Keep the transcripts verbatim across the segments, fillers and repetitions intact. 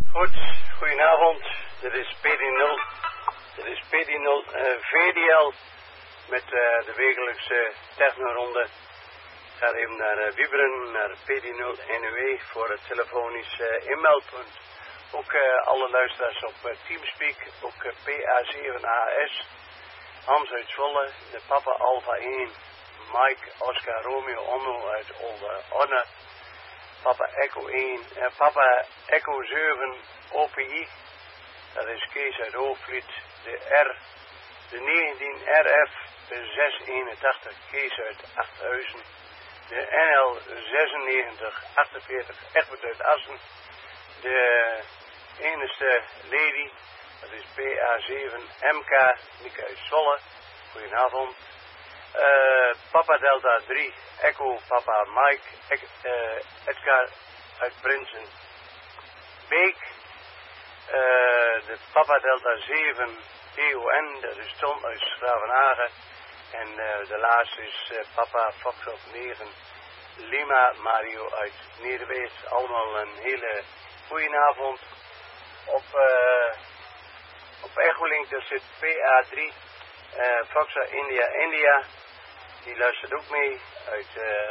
Goed, goedenavond. Dit is P D nul. Dit is P D nul uh, V D L met uh, de wekelijkse technoronde. Ik ga even naar uh, Wieberen, naar P D nul N U E voor het telefonisch uh, inmeldpunt. Ook uh, alle luisteraars op uh, Teamspeak, ook uh, P A zeven A S, Hans uit Zwolle, de Papa Alpha één, Mike Oscar Romeo Onno uit Olde Onne, Papa Echo één, uh, Papa Echo zeven O P I, dat is Kees uit Hoogvliet, de R, de negentien R F zes eenentachtig Kees uit Achthuizen, de N L zesennegentig achtenveertig Egbert uit Assen, de enigste Lady, dat is P A zeven M K, Mieke uit Zwolle, goedenavond. Uh, Papa Delta drie, Echo Papa Mike, Ek, uh, Edgar uit Prinsen, Beek, uh, de Papa Delta zeven E O N, dat is Tom uit Schravenhagen, en uh, de laatste is uh, Papa Foxtrot negen, Lima Mario uit Nederwees. Allemaal een hele goedenavond. Op, uh, op Echolink, daar zit P A drie, uh, Foxa India India, die luistert ook mee uit, uh,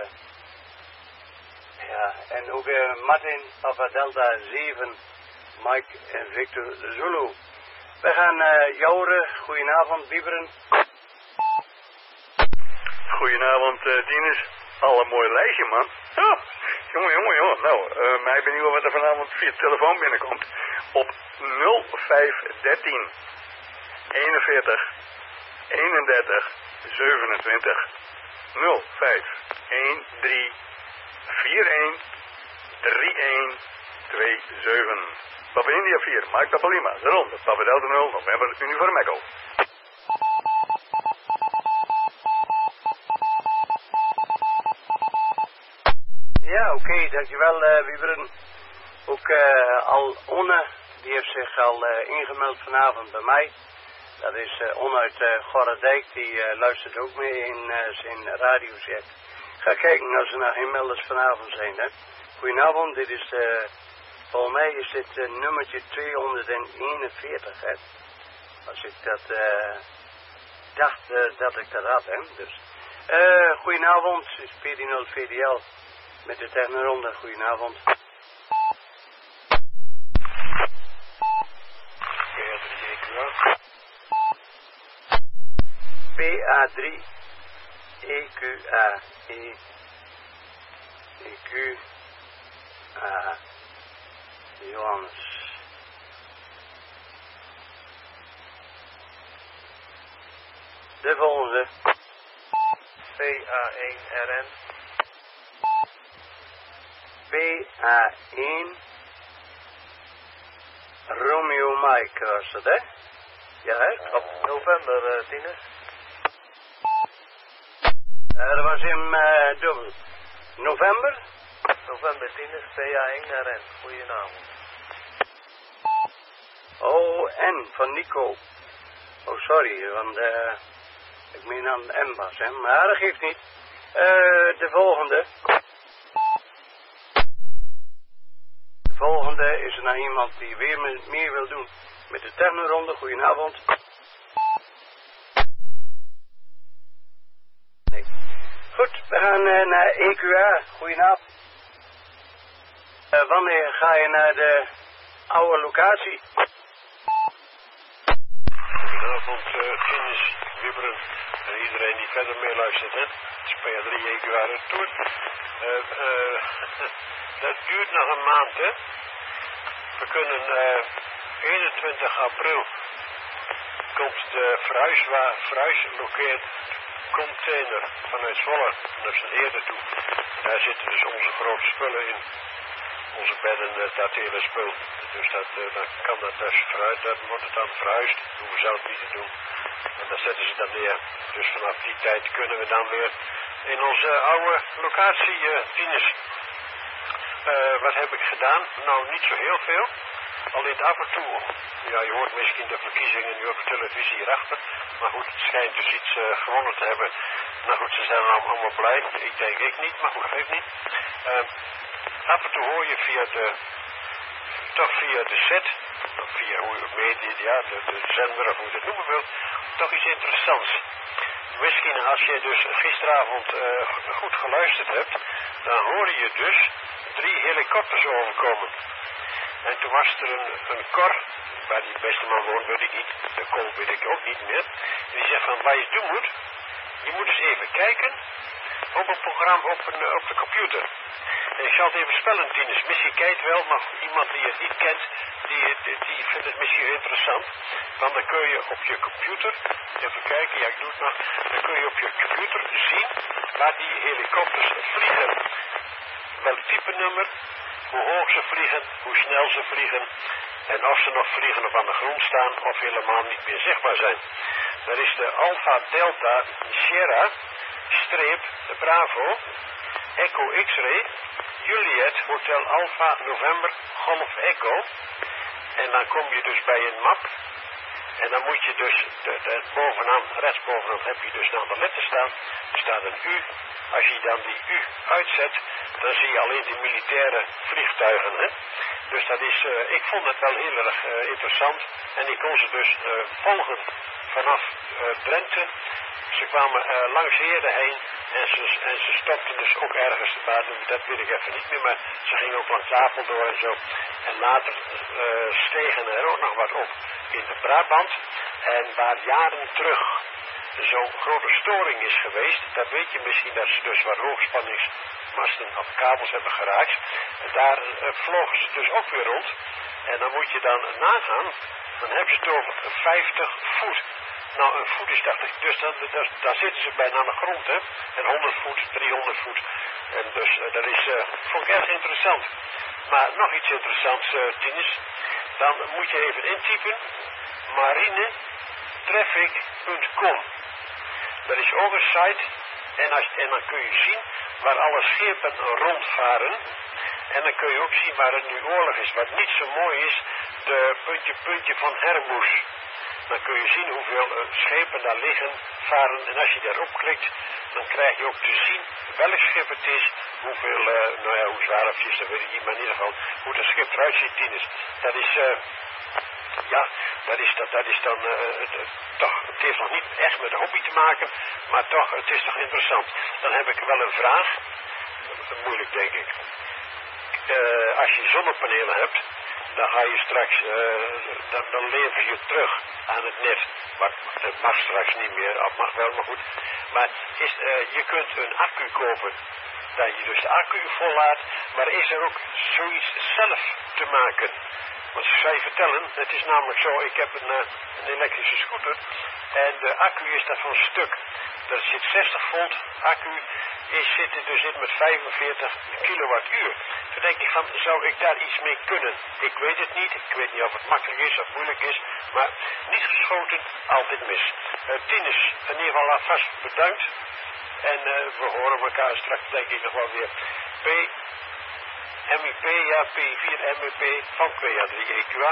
ja, en ook uh, Martin, Papa Delta zeven, Mike en Victor Zulu. We gaan uh, jouren, goedenavond, Wieberen. Goedenavond, uh, Dienes. Al een mooi lijstje, man. Oh, jongen, jongen, jongen. Nou, uh, mij benieuwd wat er vanavond via de telefoon binnenkomt. Op nul vijf dertien eenenveertig eenendertig zevenentwintig nul vijf een drie vier een drie een twee zeven. Papa India vier, Mike Papa Lima, de ronde, Papa Delta nul, November, Uniform Echo. Ja, oké, okay, dankjewel uh, Wieberen. Ook uh, al Onne, die heeft zich al uh, ingemeld vanavond bij mij. Dat is uh, Onne uit uh, Gorredijk, die uh, luistert ook mee in uh, zijn radioset. Ga kijken als er nog geen melders vanavond zijn, hè. Goedenavond, dit is, uh, volgens mij is dit uh, nummertje tweehonderdeenenveertig, hè. Als ik dat, uh, dacht uh, dat ik dat had, hè. Dus, uh, goedenavond, het is P D nul V D L. Met de technoronde, goedenavond. P A drie E Q A E E Q A Johannes. De volgende. P A één R N P A één Romeo Mike was dat, hè? Ja, hè? Op uh, november, uh, Tinus. Uh, dat was in uh, dubbel. November? November, Tinus, P A één R N. Goedenavond. Oh, N van Nico. Oh, sorry, want uh, ik meen aan M was, hè? Maar dat geeft niet. Uh, de volgende. De volgende is er nou iemand die weer meer wil doen met de technoronde. Goedenavond. Nee. Goed, we gaan uh, naar E Q A. Goedenavond. Uh, wanneer ga je naar de oude locatie? Goedenavond, uh, Tinus, Wieberen en iedereen die verder meeluistert, hè. Het is P A drie E Q A retour. Uh, uh, dat duurt nog een maand, hè. We kunnen uh, eenentwintig april komt de verhuiswa verhuislokeerd container vanuit Zwolle naar zijn heerde toe. Daar zitten dus onze grote spullen in. Onze bedden, uh, dat hele spul. Dus dat, uh, dan kan dat dus vooruit, dan wordt het dan verhuisd. Dat hoeven we zelf niet te doen. En dan zetten ze dat neer. Dus vanaf die tijd kunnen we dan weer in onze oude locatie, uh, Tinus. Uh, wat heb ik gedaan? Nou, niet zo heel veel. Alleen af en toe, ja, je hoort misschien de verkiezingen nu op televisie hierachter. Maar goed, het schijnt dus iets uh, gewonnen te hebben. Nou goed, ze zijn allemaal blij. Ik denk ik niet, maar goed, geeft niet. Uh, af en toe hoor je via de toch via de set, of via hoe je media, ja, de, de zender of hoe je het noemen wilt, toch iets interessants. Misschien als je dus gisteravond uh, goed geluisterd hebt, dan hoor je dus drie helikopters overkomen. En toen was er een, een Cor, waar die beste man woont, weet ik niet, de Cor weet ik ook niet meer. En die zegt van, wat je doen moet, je moet eens even kijken op een programma op, een, op de computer. En ik zal het even spellen, Tinus. Misschien kijkt wel, maar iemand die het niet kent, die, die, die vindt het misschien interessant. Want dan kun je op je computer, even kijken, ja ik doe het nog, dan kun je op je computer zien waar die helikopters vliegen. Welk type nummer, hoe hoog ze vliegen, hoe snel ze vliegen en of ze nog vliegen of aan de grond staan of helemaal niet meer zichtbaar zijn. Dat is de Alpha Delta Sierra streep Bravo Echo X-ray Juliet Hotel Alpha November Golf Echo. En dan kom je dus bij een map. En dan moet je dus, de, de, bovenaan, rechtsbovenaan heb je dus aan de letter staan. Er staat een U. Als je dan die U uitzet, dan zie je alleen die militaire vliegtuigen. Hè? Dus dat is, uh, ik vond het wel heel erg uh, interessant. En ik kon ze dus uh, volgen vanaf uh, Drenthe. Ze kwamen uh, langs Heerde heen en ze, en ze stopten dus ook ergens, maar dat weet ik even niet meer, maar ze gingen ook langs Apeldoorn en zo. En later uh, stegen er ook nog wat op in de Brabant. En waar jaren terug zo'n grote storing is geweest, dat weet je misschien dat ze dus wat hoogspanningsmasten of kabels hebben geraakt. En daar uh, vlogen ze dus ook weer rond. En dan moet je dan nagaan, dan hebben ze het over vijftig voet. Nou, een voet is dat. Dus dan, dan, dan zitten ze bijna aan de grond, hè. En honderd voet, driehonderd voet. En dus uh, dat is, uh, vond ik erg interessant. Maar nog iets interessants, uh, Tinus. Dan moet je even intypen marinetraffic punt com. Dat is ook een site. En, als, en dan kun je zien waar alle schepen rondvaren. En dan kun je ook zien waar het nu oorlog is. Wat niet zo mooi is, de puntje puntje van Hermoes. Dan kun je zien hoeveel uh, schepen daar liggen, varen. En als je daarop klikt, dan krijg je ook te zien welk schip het is. Hoeveel, uh, nou ja, hoe zwaar het is, dat weet ik niet. Maar in ieder geval, hoe dat schip eruit ziet, Tinus. Dat is, uh, ja, dat is, dat, dat is dan, uh, het, uh, toch, het heeft nog niet echt met de hobby te maken. Maar toch, het is toch interessant. Dan heb ik wel een vraag. Uh, moeilijk, denk ik. Uh, als je zonnepanelen hebt, dan ga je straks, uh, dan, dan lever je terug aan het net. Maar dat mag straks niet meer, dat mag wel, maar goed. Maar is, uh, je kunt een accu kopen, dat je dus de accu vollaat, maar is er ook zoiets zelf te maken? Want ik zou je vertellen, het is namelijk zo, ik heb een, uh, een elektrische scooter en de accu is daarvan stuk. Er zit zestig volt accu, is zitten dus in met vijfenveertig kilowattuur. Toen denk ik van, zou ik daar iets mee kunnen? Ik weet het niet, ik weet niet of het makkelijk is of moeilijk is, maar niet geschoten, altijd mis. Uh, Tinus, in ieder geval alvast bedankt. En uh, we horen elkaar straks denk ik nog wel weer. P, M I P, ja, P vier M I P van twee A drie E Q A.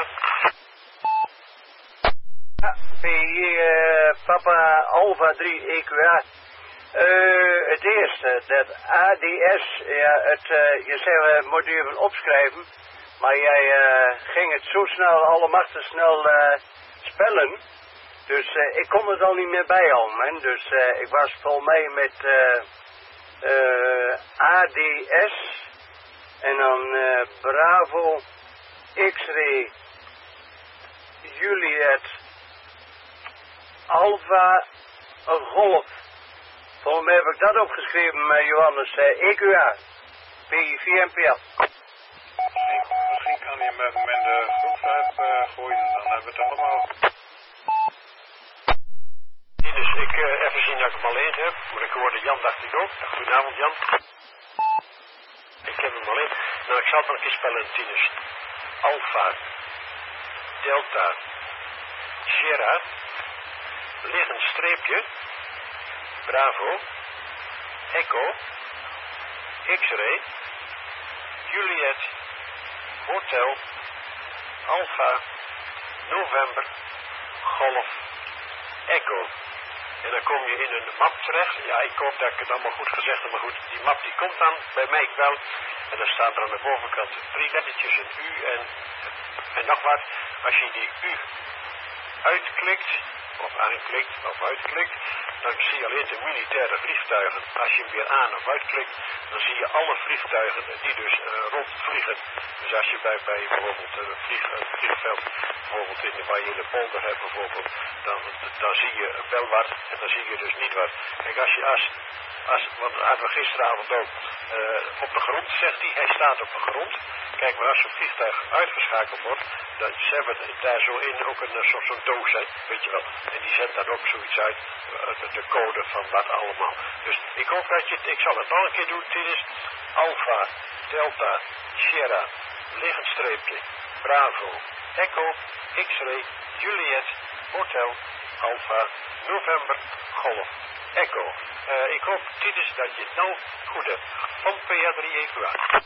P uh, Papa Alpha drie E Q A. Uh, het eerste, dat A D S, ja, het, uh, je zei we moeten even opschrijven, maar jij uh, ging het zo snel, allemachtig snel uh, spellen, dus uh, ik kon het al niet meer bijhouden, dus uh, ik was vol mee met uh, uh, A D S en dan uh, Bravo X-ray Juliet Alpha Golf. Volgens mij heb ik dat opgeschreven, uh, Johannes. Uh, E Q A. P vier M P L. Misschien, misschien kan je met, met de groepsapp uh, gooien, dan hebben we het allemaal. Dus ik uh, even zien dat ik hem alleen heb. Maar ik hoorde Jan, dacht ik ook. Goedenavond, Jan. Ik heb hem alleen. Nou, ik zal het nog een keer spellen, Tinus. Alpha, Delta, Sierra, liggend streepje, Bravo, Echo, X-ray, Juliet, Hotel, Alpha, November, Golf, Echo. En dan kom je in een map terecht. Ja, ik hoop dat ik het allemaal goed gezegd heb, maar goed. Die map die komt dan bij mij wel. En dan staan er aan de bovenkant drie lettertjes, een U en, en nog wat. Als je die U uitklikt, of aanklikt, of uitklikt, dan zie je alleen de militaire vliegtuigen. Als je hem weer aan of uitklikt, dan zie je alle vliegtuigen die dus uh, rondvliegen. Dus als je bij, bij bijvoorbeeld een vlieg, uh, vliegveld, bijvoorbeeld in de, waar je in de polder hebt bijvoorbeeld, dan, dan zie je wel wat en dan zie je dus niet wat. Kijk, als je als, als want hadden we gisteravond ook, uh, op de grond zegt hij, hij staat op de grond. Kijk, maar als zo'n vliegtuig uitgeschakeld wordt, dan ze hebben daar zo in ook een soort zo'n doos, hè, weet je wel. En die zendt dan ook zoiets uit, uh, de code van wat allemaal. Dus ik hoop dat je het, ik zal het nog een keer doen. Dit is Alpha, Delta, Sierra, liggend streepje, Bravo, Echo, X-ray, Juliet, Hotel, Alpha, November, Golf, Echo. Uh, ik hoop, dit is dat je het nou goed hebt. Van P A drie E Q A.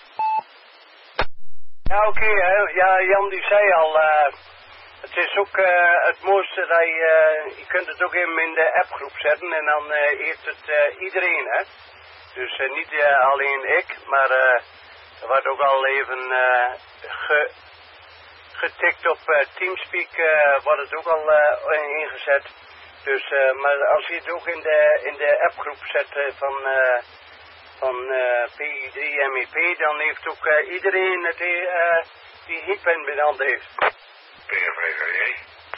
Ja, oké, okay, ja, Jan die zei al, uh, het is ook uh, het mooiste dat je, uh, je kunt het ook even in de appgroep zetten en dan uh, heeft het uh, iedereen, hè. Dus uh, niet uh, alleen ik, maar uh, er wordt ook al even uh, ge, getikt op uh, Teamspeak, uh, wordt het ook al uh, ingezet. Dus, uh, maar als je het ook in de, in de appgroep zet uh, van... Uh, van uh, P I drie M E P, dan heeft ook uh, iedereen het, uh, die hitpen benand heeft. P F V G J.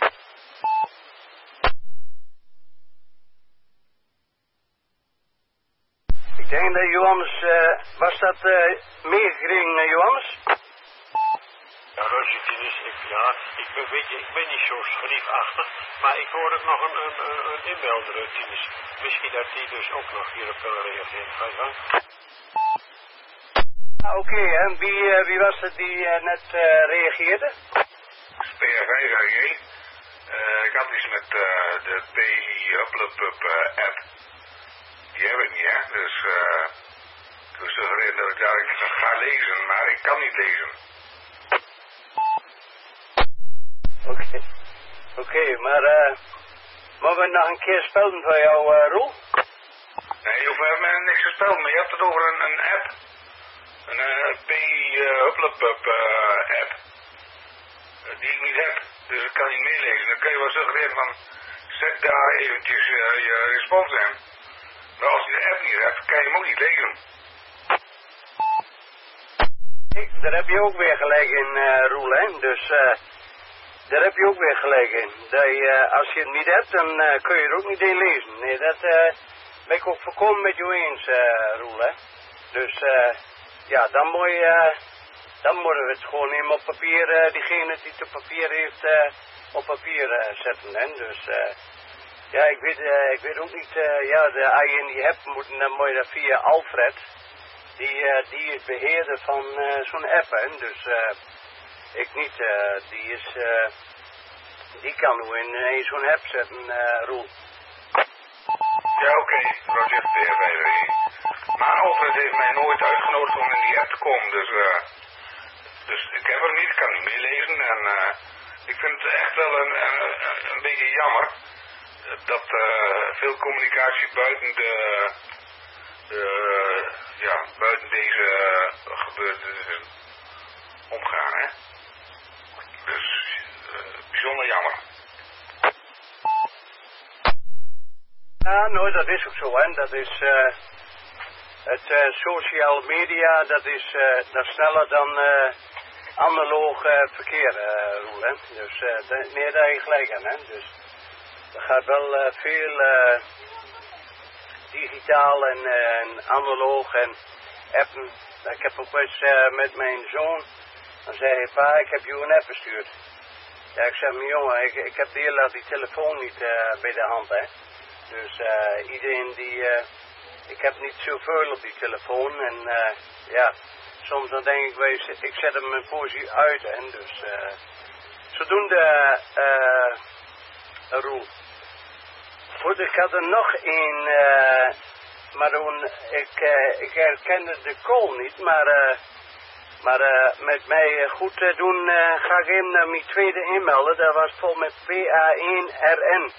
Ik denk dat Johannes, uh, was dat uh, meegekregen, uh, Johannes? Ja, Roosje, ik, ja, ik ben, weet je, ik ben niet zo schriefachtig, maar ik hoor ook nog een, een, een, een inmelder, Tinus. Misschien dat die dus ook nog hierop kan reageren. Ga je gang? Ah, oké, okay, en wie, uh, wie was het die uh, net uh, reageerde? P F V G J. Uh, ik had iets met uh, de P I Hupplepup uh, app. Die heb ik niet, hè. Dus uh, ik was suggereren dat ik daar ik ga lezen, maar ik kan niet lezen. Oké, okay. oké, okay, maar uh, mogen we nog een keer spelen voor jou, uh, Roel? Nee, je hoeft met mij niks te spelen, maar je hebt het over een, een app. Een uh, P I uh, Hupplepup uh, app. Uh, die ik niet heb, dus ik kan niet meelezen. Dan kun je wel suggereren van, zet daar eventjes uh, je respons in. Maar als je de app niet hebt, kan je hem ook niet lezen. Kijk, daar heb je ook weer gelijk in, uh, Roel, hè. Dus uh, daar heb je ook weer gelijk in. Dat je, uh, als je het niet hebt, dan uh, kun je er ook niet in lezen. Nee, dat uh, ben ik ook volkomen met jou eens, uh, Roel, hè. Dus uh, ja, dan moet je, uh, dan moeten we het gewoon even op papier, uh, diegene die het op papier heeft, uh, op papier uh, zetten, hè. Dus uh, ja, ik weet, uh, ik weet ook niet, uh, ja, de, als je in die hebt, moet, dan moet je dat via Alfred. Die, uh, die is beheerder van uh, zo'n app, hè. Dus uh, ik niet, uh, die is, uh, die kan nu in, in zo'n app zetten, uh, Roel. Ja, oké, okay. Roger, P F V G J. Maar Alfred heeft mij nooit uitgenodigd om in die app te komen, dus, uh, dus ik heb hem niet, ik kan niet meelezen en uh, ik vind het echt wel een, een, een beetje jammer dat uh, veel communicatie buiten de, uh, ja, buiten deze uh, gebeurtenissen omgaan, hè. Dus, uh, bijzonder jammer. Ja, nou, dat is ook zo, hè. Dat is, uh, het uh, social media, dat is, uh, dat is sneller dan uh, analoog uh, verkeer, uh, Roel, hè. Dus, uh, de, nee, daar heb je gelijk aan, hè. Dus, er gaat wel uh, veel uh, digitaal en, uh, en analoog en appen. Ik heb ook wel eens uh, met mijn zoon, dan zei hij, pa, ik heb jou een app gestuurd. Ja, ik zeg, mijn jongen, ik, ik heb de hele die telefoon niet uh, bij de hand, hè. Dus uh, iedereen die, uh, ik heb niet zoveel op die telefoon en uh, ja, soms dan denk ik, wees, ik zet hem een poosje uit, hè. Dus uh, zodoende, uh, Roel. Goed, ik had er nog één, uh, maar toen, ik, uh, ik herkende de call niet, maar, uh, maar uh, met mij goed uh, doen uh, ga ik even naar mijn tweede inmelden. Dat was vol met P A één R N.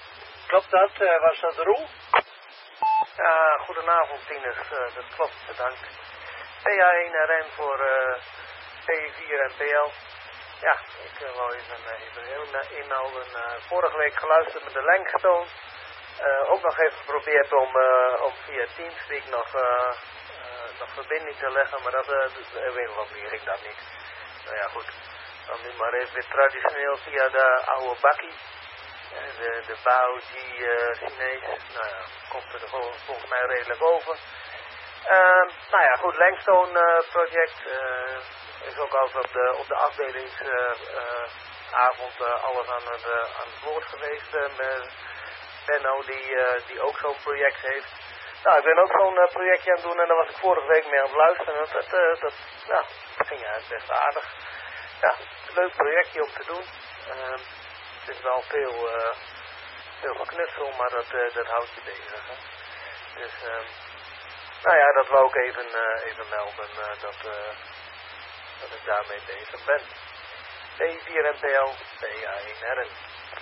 klopt dat? Uh, was dat Roel? Ja, goedenavond Tinus, uh, dat klopt, bedankt. P A één R N voor uh, P vier N P L. Ja, ik uh, wou even, uh, even heel inmelden. Uh, vorige week geluisterd met de Langstone. Uh, ook nog even geprobeerd om, uh, om via Teamspeak nog, uh, uh, nog verbinding te leggen, maar dat, uh, dat weet ik nog niet, ging dat niet. Nou ja, goed. Dan nu maar even weer traditioneel via de oude bakkie. Uh, de, de Bao G uh, Chinees. Nou ja, komt er vol, volgens mij redelijk over. Uh, nou ja, goed, Langstone uh, project uh, is ook altijd op de, op de afdelingsavond uh, uh, alles aan het, uh, aan het woord geweest. Uh, met Benno die, uh, die ook zo'n project heeft. Nou, ik ben ook zo'n uh, projectje aan het doen en daar was ik vorige week mee aan het luisteren. Dat, dat, uh, dat, nou, dat ging eigenlijk best aardig. Ja, een leuk projectje om te doen. Uh, het is wel veel, uh, veel geknutsel, maar dat, uh, dat houdt je bezig. Hè? Dus, uh, nou ja, dat wou ik even, uh, even melden uh, dat, uh, dat ik daarmee bezig ben. P vier N P L, P A één R N.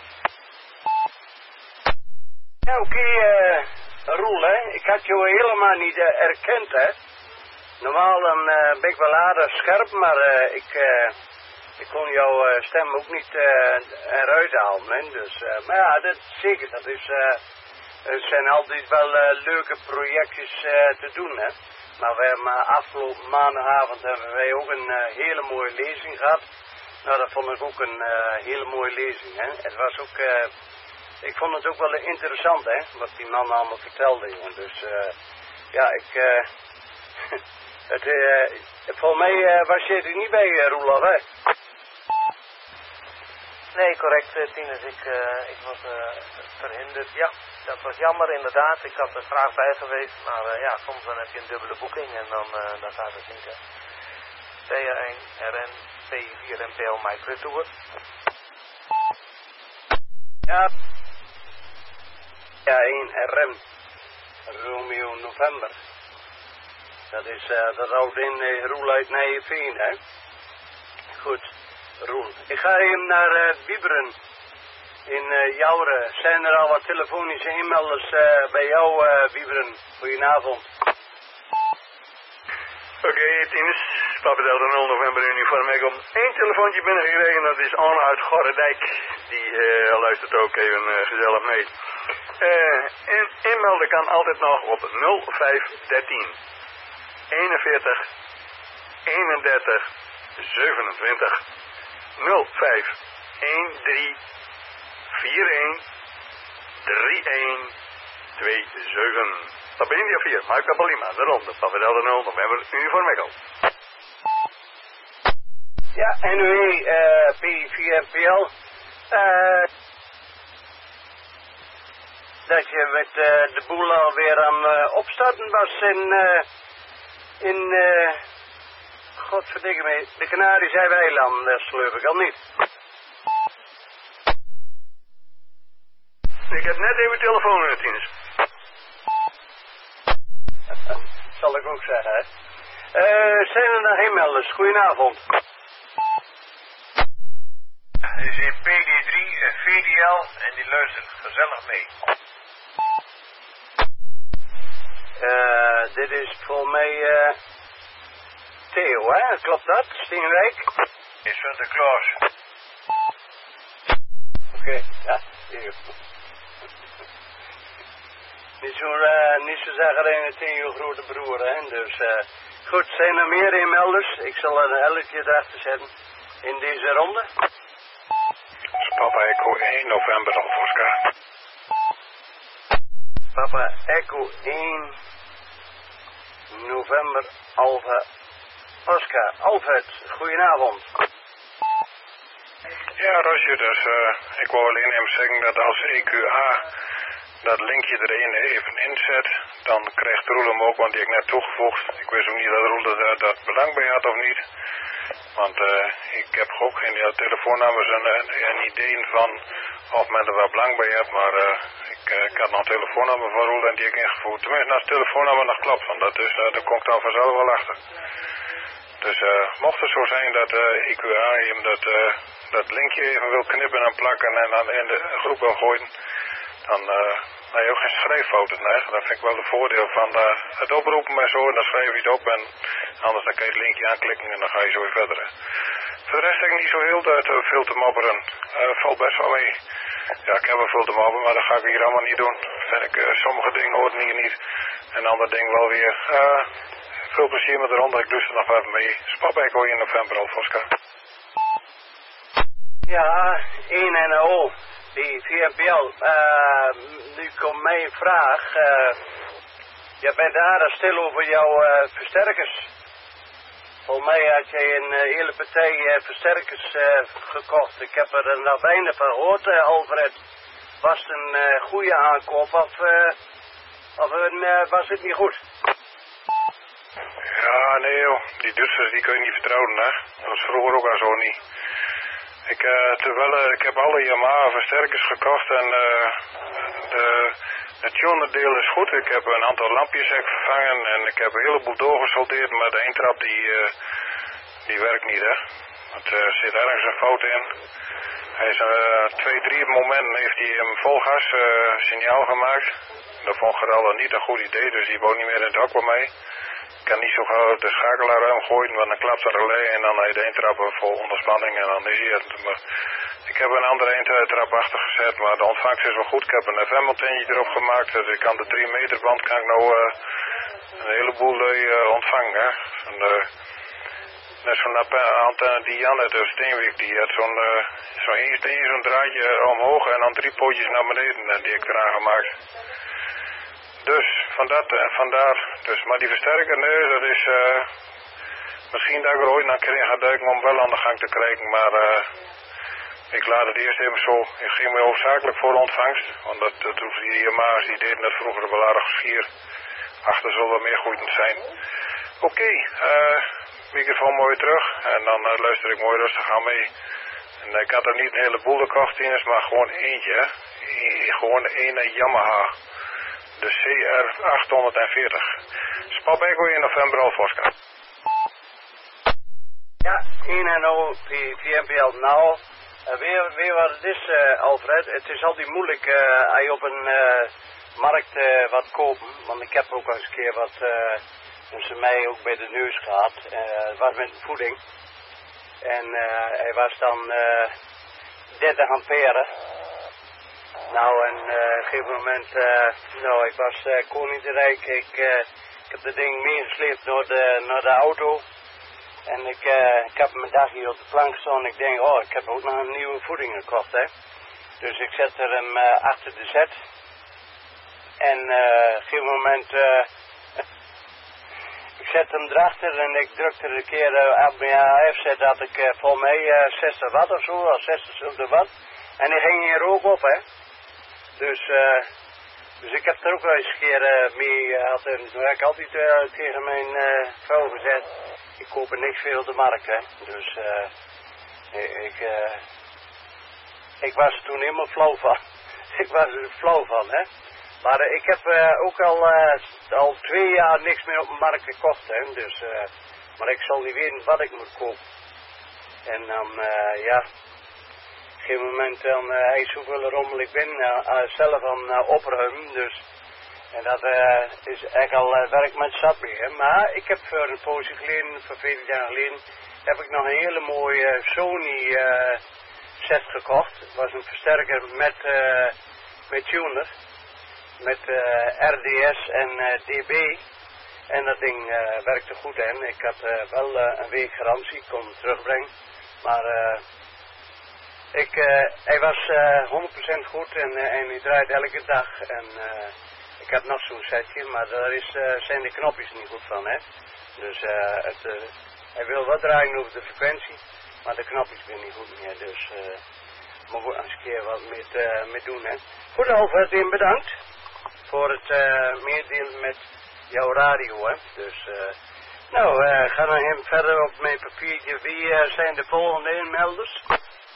Ja, oké, okay, uh, Roel, hè. Ik had jou helemaal niet uh, erkend, hè. Normaal dan uh, ben ik wel aardig scherp, maar uh, ik, uh, ik kon jouw uh, stem ook niet uh, eruit halen, hè. Dus, uh, maar ja, dat zeker, dat is, uh, het zijn altijd wel uh, leuke projectjes uh, te doen, hè. Maar we hebben uh, afgelopen maandagavond hebben wij ook een uh, hele mooie lezing gehad. Nou, dat vond ik ook een uh, hele mooie lezing, hè. Het was ook... Uh, Ik vond het ook wel interessant, hè, wat die man allemaal vertelde, jongen. Dus, uh, ja, ik, uh, het, uh, volgens mij uh, was je er niet bij, uh, Roelof, hè? Nee, correct, uh, Tinus. Ik, uh, ik was uh, verhinderd. Ja, dat was jammer, inderdaad. Ik had er graag bij geweest, maar uh, ja, soms dan heb je een dubbele boeking en dan, uh, dan gaat het niet, hè. P A één R N, P vier N P L, Microtour. Ja. Ja, één R M, Romeo November. Dat is, uh, dat houdt in uh, Roel uit Nijeveen, hè. Goed, Roel. Ik ga even naar uh, Wieberen in uh, Jouren. Zijn er al wat telefonische inmelders uh, bij jou, uh, Wieberen? Goedenavond. Oké, okay, Tinus. Papa Delta nul November uniform. Ik heb één telefoontje binnengekregen, dat is Anne uit Gorredijk. Die uh, luistert ook even uh, gezellig mee. Uh, in, inmelden kan altijd nog op nul vijf dertien eenenveertig eenendertig zevenentwintig nul vijf een drie vier een drie een twee zeven. Dat ben India vier, Mike Papa Lima, de ronde, Papa Delta nul November uniform Echo. Ja, N U E, uh, P vier N P L. Uh, dat je met uh, de boel alweer aan uh, opstarten was in, uh, in uh, godverdikke me, de Canarische eilanden, dat geloof ik al niet. Ik heb net even telefoon in het dienst. Zal ik ook zeggen, hè. Uh, zijn er nog inmelders? Goedenavond. Dit is in P D drie, uh, V D L en die luistert gezellig mee. Uh, dit is voor mij uh, Theo, hè? Klopt dat? Steenwijk? In Santa Claus. Oké, okay. Ja, Theo. Niet zo, uh, niet zo zeggen in Theo grote broer, hè? Dus, uh, goed, zijn er meer inmelders? Ik zal er een elkje erachter zetten in deze ronde. Papa Echo één November Alfa Oscar. Papa Echo één November Alfa Oscar. Alfred, goedenavond. Ja, Roger, dus uh, ik wou alleen even zeggen dat als E Q A dat linkje erin even inzet, dan krijgt Roel hem ook, want die heb ik net toegevoegd. Ik wist ook niet dat Roel er dat belang bij had of niet. Want uh, ik heb ook geen ja, telefoonnummers en, en, en ideeën van of men er wel belang bij heeft. Maar uh, ik, uh, ik had nog een telefoonnummer van Roel en die heb ik ingevoerd. Tenminste, als het telefoonnummer nog klopt. Want dat is, uh, daar kom ik dan vanzelf wel achter. Dus uh, mocht het zo zijn dat uh, E Q A hem dat, uh, dat linkje even wil knippen en plakken en dan in de groep wil gooien, dan uh, heb je ook geen schrijffouten. Nee? Dat vind ik wel het voordeel van uh, het oproepen en zo. En dan schrijf je het op en anders dan kan je het linkje aanklikken en dan ga je zo weer verder. Hè. Voor de rest heb ik niet zo heel te, veel te mopperen. Uh, valt best wel mee. Ja, ik heb wel veel te mopperen, maar dat ga ik hier allemaal niet doen. Vind ik, uh, sommige dingen hoort hier niet. En andere dingen wel weer. Uh, veel plezier met de ronde. Ik doe ze nog even mee. Spapbeek hoor je in november al, Voska. Ja, één en al. Die V M P L. Uh, nu komt mijn vraag. Uh, je bent daar stil over jouw uh, versterkers. Volgens mij had jij een uh, hele partij uh, versterkers uh, gekocht. Ik heb er nog weinig van gehoord, uh, Alfred. Was het een uh, goede aankoop of, uh, of een, uh, was het niet goed? Ja, nee joh. Die Duitsers die kun je niet vertrouwen, hè. Dat was vroeger ook al zo niet. Ik, uh, terwijl, uh, ik heb alle Yamaha versterkers gekocht en uh, de, het tuner-deel is goed. Ik heb een aantal lampjes vervangen en ik heb een heleboel doorgesoldeerd, maar de eentrap die, uh, die werkt niet, hè. Want er uh, zit ergens een fout in. Hij is uh, twee, drie momenten heeft hij een volgas uh, signaal gemaakt. Dat vond Geraldo niet een goed idee, dus die wou niet meer in het hok bij mij. Ik kan niet zo gauw de schakelaar ruim gooien, want dan klapt er relais en dan heb je de eentrap vol onderspanning en dan is hij het. Maar ik heb een andere eentrap achter gezet, maar de ontvangst is wel goed. Ik heb een F M-antenne erop gemaakt, dus ik kan de drie meter band kan ik nou uh, een heleboel uh, ontvangen. Hè. En, uh, net zo'n antenne die Jan uit Steenwijk, die had zo'n uh, zo'n één steen, zo'n draadje omhoog en dan drie pootjes naar beneden uh, die ik eraan gemaakt. Dus, van dat, uh, vandaar. Dus, maar die versterker, nee, dat is uh, misschien dat ik er ooit naar keer ga duiken om wel aan de gang te krijgen, maar uh, ik laat het eerst even zo. Ik ging me hoofdzakelijk voor de ontvangst, want dat, dat hoeft die Yamaha's, die deden dat vroeger wel aardig schier. Achter zal wel meer goed zijn. Oké, okay, uh, microfoon mooi terug en dan uh, luister ik mooi rustig aan mee. En uh, ik had er niet een heleboel gekocht in, maar gewoon eentje, hè. E gewoon één Yamaha. De C R achthonderdveertig. Spapbeek hoor je in november al, Voska. Ja, één en al V M P L. Nou, uh, weer, weer wat het is, uh, Alfred. Het is altijd moeilijk uh, als je op een uh, markt uh, wat kopen. Want ik heb ook al eens een keer wat, uh, dus mij ook bij de neus gehad. Uh, het was met voeding. En uh, hij was dan uh, dertig ampère. Nou, en uh, op een gegeven moment, uh, nou, ik was uh, koninkrijk, ik, uh, ik heb dat ding meegesleept naar de, naar de auto. En ik, uh, ik heb hem een dag hier op de plank staan en ik denk, oh, ik heb ook nog een nieuwe voeding gekocht, hè. Dus ik zet er hem uh, achter de zet. En uh, op een gegeven moment, uh, ik zet hem erachter en ik drukte er een keer uh, op mijn A F zet dat ik uh, voor mij uh, zestig watt of zo, of zestig watt. En die ging hier ook op, hè. Dus, uh, dus ik heb er ook wel eens een keer uh, mee gehad. En toen heb ik altijd uh, tegen mijn uh, vrouw gezegd, ik koop er niks veel op de markt, hè. Dus uh, ik, uh, ik was er toen helemaal flauw van. ik was er flauw van, hè. Maar uh, ik heb uh, ook al, uh, al twee jaar niks meer op de markt gekocht, hè. Dus, uh, maar ik zal niet weten wat ik moet kopen. En dan, uh, ja... Op een gegeven moment dan uh, hij zoveel rommel ik ben uh, uh, zelf aan uh, opruimen, dus en dat uh, is echt al uh, werk met zat mee. Maar ik heb voor een poosje geleden, voor vele jaar geleden, heb ik nog een hele mooie Sony uh, set gekocht. Het was een versterker met, uh, met tuner, met uh, R D S en uh, D B. En dat ding uh, werkte goed en ik had uh, wel uh, een week garantie, ik kon hem terugbrengen, maar... Uh, Ik, uh, hij was uh, honderd procent goed en, uh, en hij draait elke dag. En uh, ik heb nog zo'n setje, maar daar is, uh, zijn de knopjes niet goed van, hè. Dus uh, het, uh, hij wil wat draaien over de frequentie, maar de knopjes zijn niet goed meer. Dus uh, moet we eens een keer wat mee, uh, mee doen, hè. Goed, Alfred, bedankt voor het uh, meedelen met jouw radio, hè. Dus, uh, nou, uh, ga dan hem verder op mijn papiertje. Wie uh, zijn de volgende inmelders?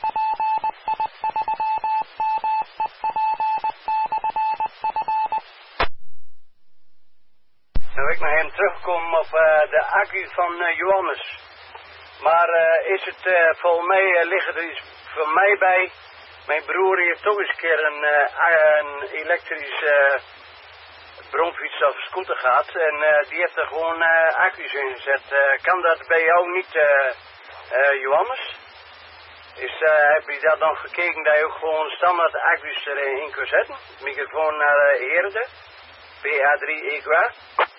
Nou, ik naar hem terugkomen op uh, de accu van uh, Johannes. Maar uh, is het, uh, volgens mij uh, liggen er iets voor mij bij Mijn broer heeft toch eens een keer een, uh, een elektrische uh, bromfiets of scooter gehad. En uh, die heeft er gewoon uh, accu's in gezet. Uh, kan dat bij jou niet, uh, uh, Johannes? Is, uh, heb je daar dan gekeken dat je ook gewoon standaard accu's erin kunt zetten? Microfoon naar uh, Eerde. P A drie E Q A.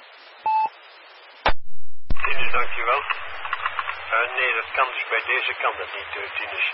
Tinus, dankjewel. Uh, nee, dat kan dus bij deze kan dat niet, uh, Tinus.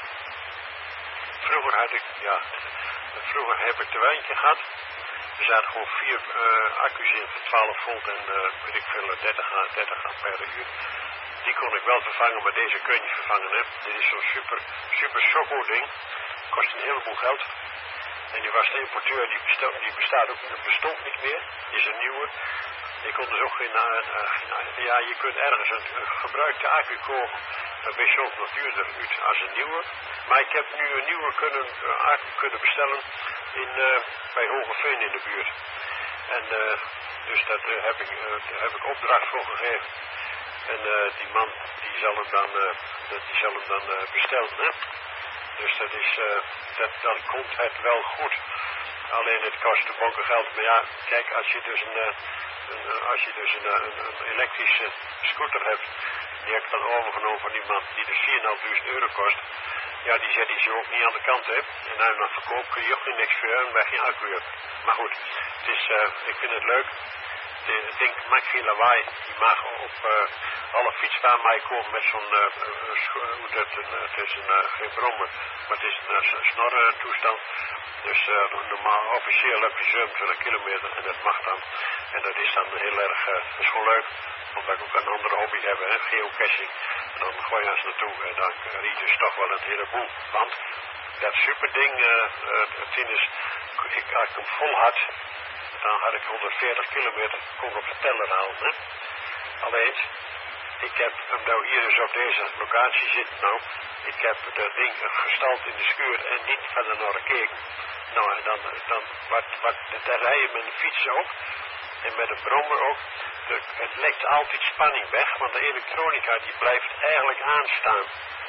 Vroeger had ik, ja, vroeger heb ik er wel eentje gehad. Er zaten gewoon vier uh, accu's in van twaalf volt en uh, weet ik veel, dertig ampère uur. Die kon ik wel vervangen, maar deze kun je niet vervangen, hè. Dit is zo'n super, super Sokko ding. Kost een heleboel geld. En die was de importeur, die, bestel, die bestaat ook, dat bestond niet meer. Die is een nieuwe. Je kon dus ook geen, uh, uh, ja, je kunt ergens een, een gebruikte accu kopen. Dan ben je ook nog duurder uit als een nieuwe. Maar ik heb nu een nieuwe kunnen, uh, accu kunnen bestellen in, uh, bij Hogeveen in de buurt. En uh, dus dat uh, heb, ik, uh, daar heb ik opdracht voor gegeven. En uh, die man die zal hem dan, uh, die zal hem dan uh, bestellen. Hè? Dus dat is, uh, dat, dan komt het wel goed. Alleen het kost de bonken geld. Maar ja, kijk, als je dus een, uh, een, als je dus een, een, een elektrische scooter hebt, die heb ik dan overgenomen van iemand die dus vier en vijfduizend euro kost. Ja, die zet hij zo ook niet aan de kant, hè. En als je dan verkoopt kun je ook geen niks voor en bij geen accu hebt. Maar goed, het is, uh, ik vind het leuk. Het ding maakt geen lawaai. Je mag op uh, alle fietsbaan mee komen met zo'n, uh, uh, uh, het is een, uh, geen brommer, maar het is een uh, snorren toestand. Dus uh, normaal, officieel heb je zevenentwintig kilometer en dat mag dan. En dat is dan heel erg, uh, dat is gewoon leuk. Omdat ik ook een andere hobby heb, hè, geocaching. En dan gooi je eens naartoe en dan uh, riet je dus toch wel een heleboel. Want dat super ding, uh, uh, het ding is, ik, als ik hem vol had, dan had ik honderdveertig kilometer, kon ik op de teller halen. Hè? Alleen, ik heb hem nou hier dus op deze locatie zitten nou. Ik heb dat ding gestald in de schuur en niet verder naar gekeken. Nou, en dan, dan wat, wat, daar rij je met een fiets ook. En met een brommer ook. De, het lekt altijd spanning weg, want de elektronica die blijft eigenlijk aanstaan.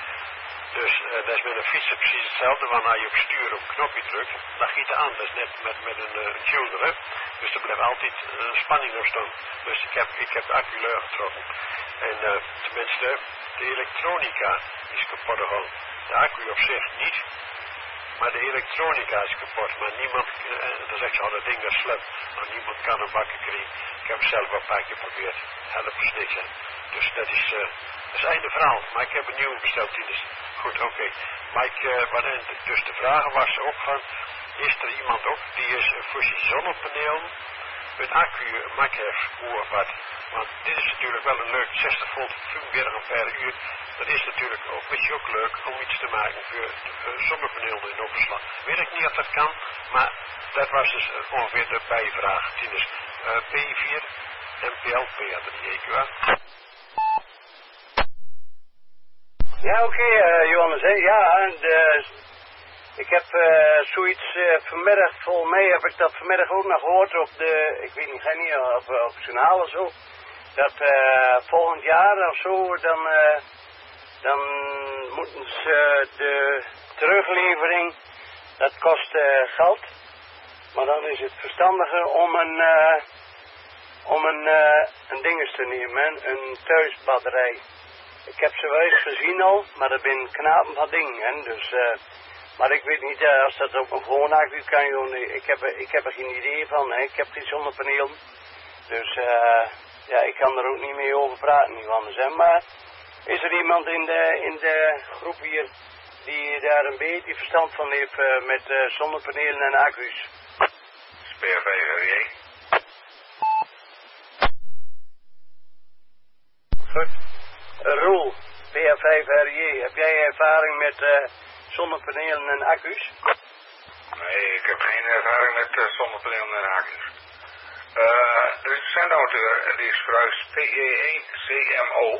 Dus uh, dat is met een fiets precies hetzelfde, want als je op stuur op een knopje drukt, dan giet het aan. Dat is net met, met een uh, tuner, hè. Dus er blijft altijd een uh, spanning op staan. Dus ik heb, ik heb de accu leeg getrokken. En uh, tenminste, de elektronica is kapot gegaan. De accu op zich niet, maar de elektronica is kapot. Maar niemand, uh, dan zegt ze, oh dat ding is slim. Maar niemand kan hem wakker krijgen. Ik heb het zelf al een paar keer geprobeerd. Helpt dus niks, hè. Dus dat is, uh, dat is einde verhaal. Maar ik heb een nieuwe besteld, dus goed, oké. Okay. Maar ik, uh, maar en, dus de vraag was ook van, is er iemand ook die is uh, voor zijn zonnepaneel met accu makhef of wat? Want dit is natuurlijk wel een leuk zestig volt vijfenveertig ampère uur. Dat is natuurlijk ook misschien ook leuk om iets te maken voor uh, zonnepanelen in opslag. Weet ik niet of dat kan, maar dat was dus uh, ongeveer de bijvraag. Dus uh, P vier, M P L, P A drie E Q A. Ja, oké, okay, uh, Johannes. Hè. Ja, de, ik heb uh, zoiets uh, vanmiddag, volgens mij heb ik dat vanmiddag ook nog gehoord op de, ik weet niet, geen niet op, op het journaal of zo. Dat uh, volgend jaar of zo, dan, uh, dan moeten ze de teruglevering, dat kost uh, geld. Maar dan is het verstandiger om een, uh, om een, uh, een dinges te nemen, een thuisbatterij. Ik heb ze wel eens gezien al, maar dat zijn knapen van dingen. Hè? Dus, uh, maar ik weet niet uh, als dat op een gewone accu kan. Joh, ik, heb, ik heb er geen idee van. Hè? Ik heb geen zonnepanelen. Dus uh, ja, ik kan er ook niet mee over praten. Niet anders, hè? Maar is er iemand in de, in de groep hier die daar een beetje verstand van heeft uh, met uh, zonnepanelen en accu's? P A vijf R J. Goed. Roel, P A vijf R J, heb jij ervaring met uh, zonnepanelen en accu's? Nee, ik heb geen ervaring met uh, zonnepanelen en accu's. Uh, er is een zendauteur, die is verhuisd P E één C M O.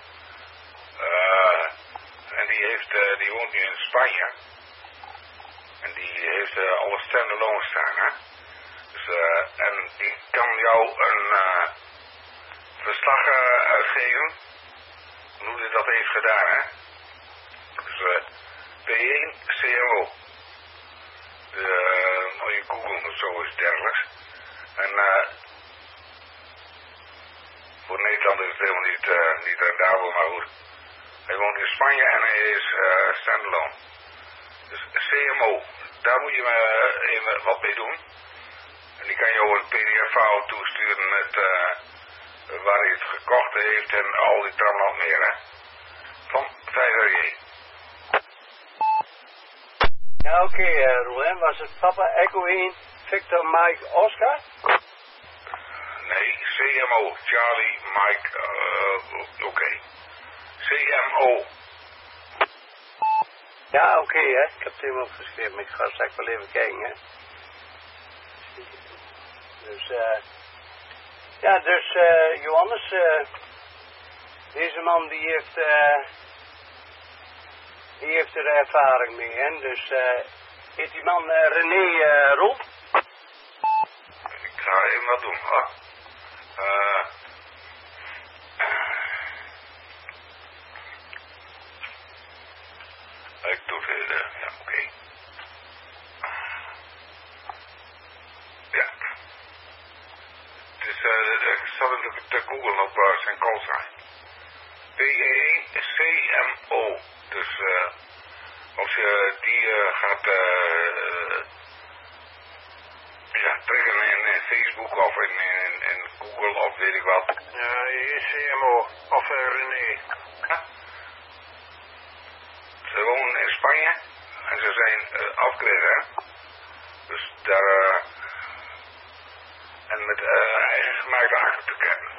Uh, en die, heeft, uh, die woont nu in Spanje. En die heeft uh, alle standalone staan, hè. Dus, uh, en die kan jou een uh, verslag uh, uitgeven. Hoe hij dat heeft gedaan, hè. Dus uh, P één C M O. dergelijks. En uh, voor Nederland is het helemaal niet, uh, niet rendabel, maar goed. Hij woont in Spanje en hij is uh, standalone. Dus C M O, daar moet je uh, even wat mee doen. En die kan je over een P D F-file toesturen met uh, waar hij het gekocht heeft en al die tramland meer, hè. Van vijf R J. Ja, oké, okay, uh, Roel, was het Papa Echo één, Victor Mike Oscar? Nee, C M O, Charlie Mike, uh, oké. Okay. C M O. Ja, oké, okay, hè. Ik heb het helemaal opgeschreven. Ik ga straks wel even kijken, hè. Dus, eh... Uh, ja, dus, eh, uh, Johannes, uh, deze man die heeft, eh... Uh, die heeft er ervaring mee, hè. Dus, eh... Uh, heet die man uh, René uh, Roel? Ik ga even wat doen, hoor. Eh... Uh, Ik doe het, uh, ja, oké. Okay. Ja. Het is, uh, ik zal het te googlen op uh, zijn callsign. P E C M O. Dus, uh, als je die uh, gaat, uh, ja, trekken in, in Facebook of in, in, in Google of weet ik wat. Ja, C M O of uh, René. Ja. Ze wonen in Spanje en ze zijn uh, afgetreden, hè. Dus daar, uh, en met uh, eigen gemaakte achtertukken.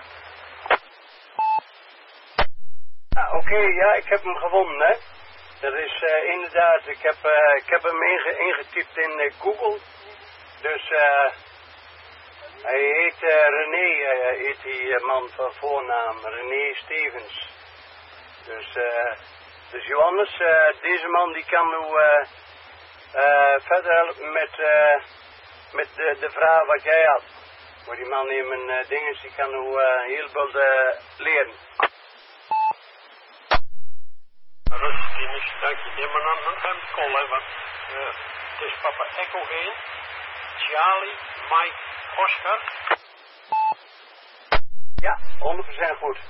Ja, oké, okay, ja, ik heb hem gevonden, hè. Dat is uh, inderdaad, ik heb, uh, ik heb hem inge ingetypt in uh, Google. Dus, eh, uh, hij heet uh, René, uh, heet die uh, man van voornaam, René Stevens. Dus, eh... Uh, Dus Johannes, uh, deze man die kan nu uh, uh, verder helpen met, uh, met de, de vraag wat jij had. Maar die man in mijn uh, dinges, die kan nu uh, heel veel uh, leren. Rustig, Tinus, dank je. Nee, maar dan, dan ga ik call, hè, want uh, het is Papa Echo één, Charlie, Mike, Oscar. Ja, honderd procent goed.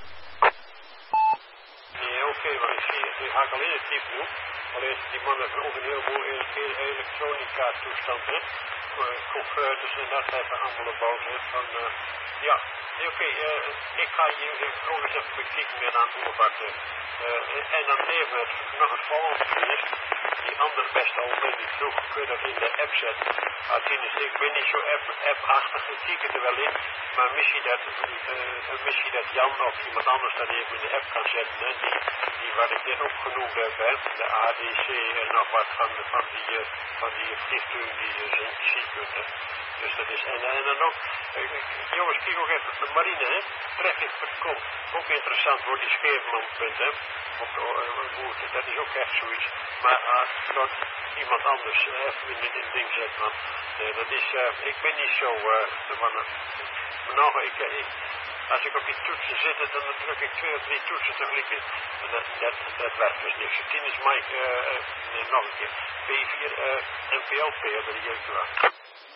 Nee, oké, okay, maar ik zie, ik haak alleen het type nu. Alleen die man heeft ook een heleboel elektronica toestand, hè. Converters en dat hebben allemaal gebouwd, hè. Van, uh, ja, nee, oké, okay, uh, ik ga hier ook eens even bekijken meer aan hoe wat. Uh, en dan even nog het volgende is, die andere beste al ben ik vroeg, kun je dat in de app zetten. Althans, ik ben niet zo app-achtig, ik zie het er wel in, maar misschien dat, uh, misschien dat Jan of iemand anders dat even in de app kan zetten, hè, die, die wat ik net opgenoemd heb, hè, de A D C en nog wat van, van die, uh, van die vliegtuigen die je uh, ziet kunt, hè. Dus dat is, en, en dan ook, uh, jongens, kijk ook even de marine, hè, traffic punt com, ook interessant voor die scheepmanpunt, hè. Op, uh, dat is ook echt zoiets. Maar uh, dat iemand anders uh, even in dit ding zet, man. Uh, dat is, uh, ik ben niet zo, uh, van, uh, nou, ik, ik, als ik op die toetsen zit, dan druk ik twee of drie toetsen tegelijk in. En dat, dat, dat werkt dus niks. Het is Mike, uh, uh, nee, nog een keer, P vier uh, N P L P, dat is juist waar.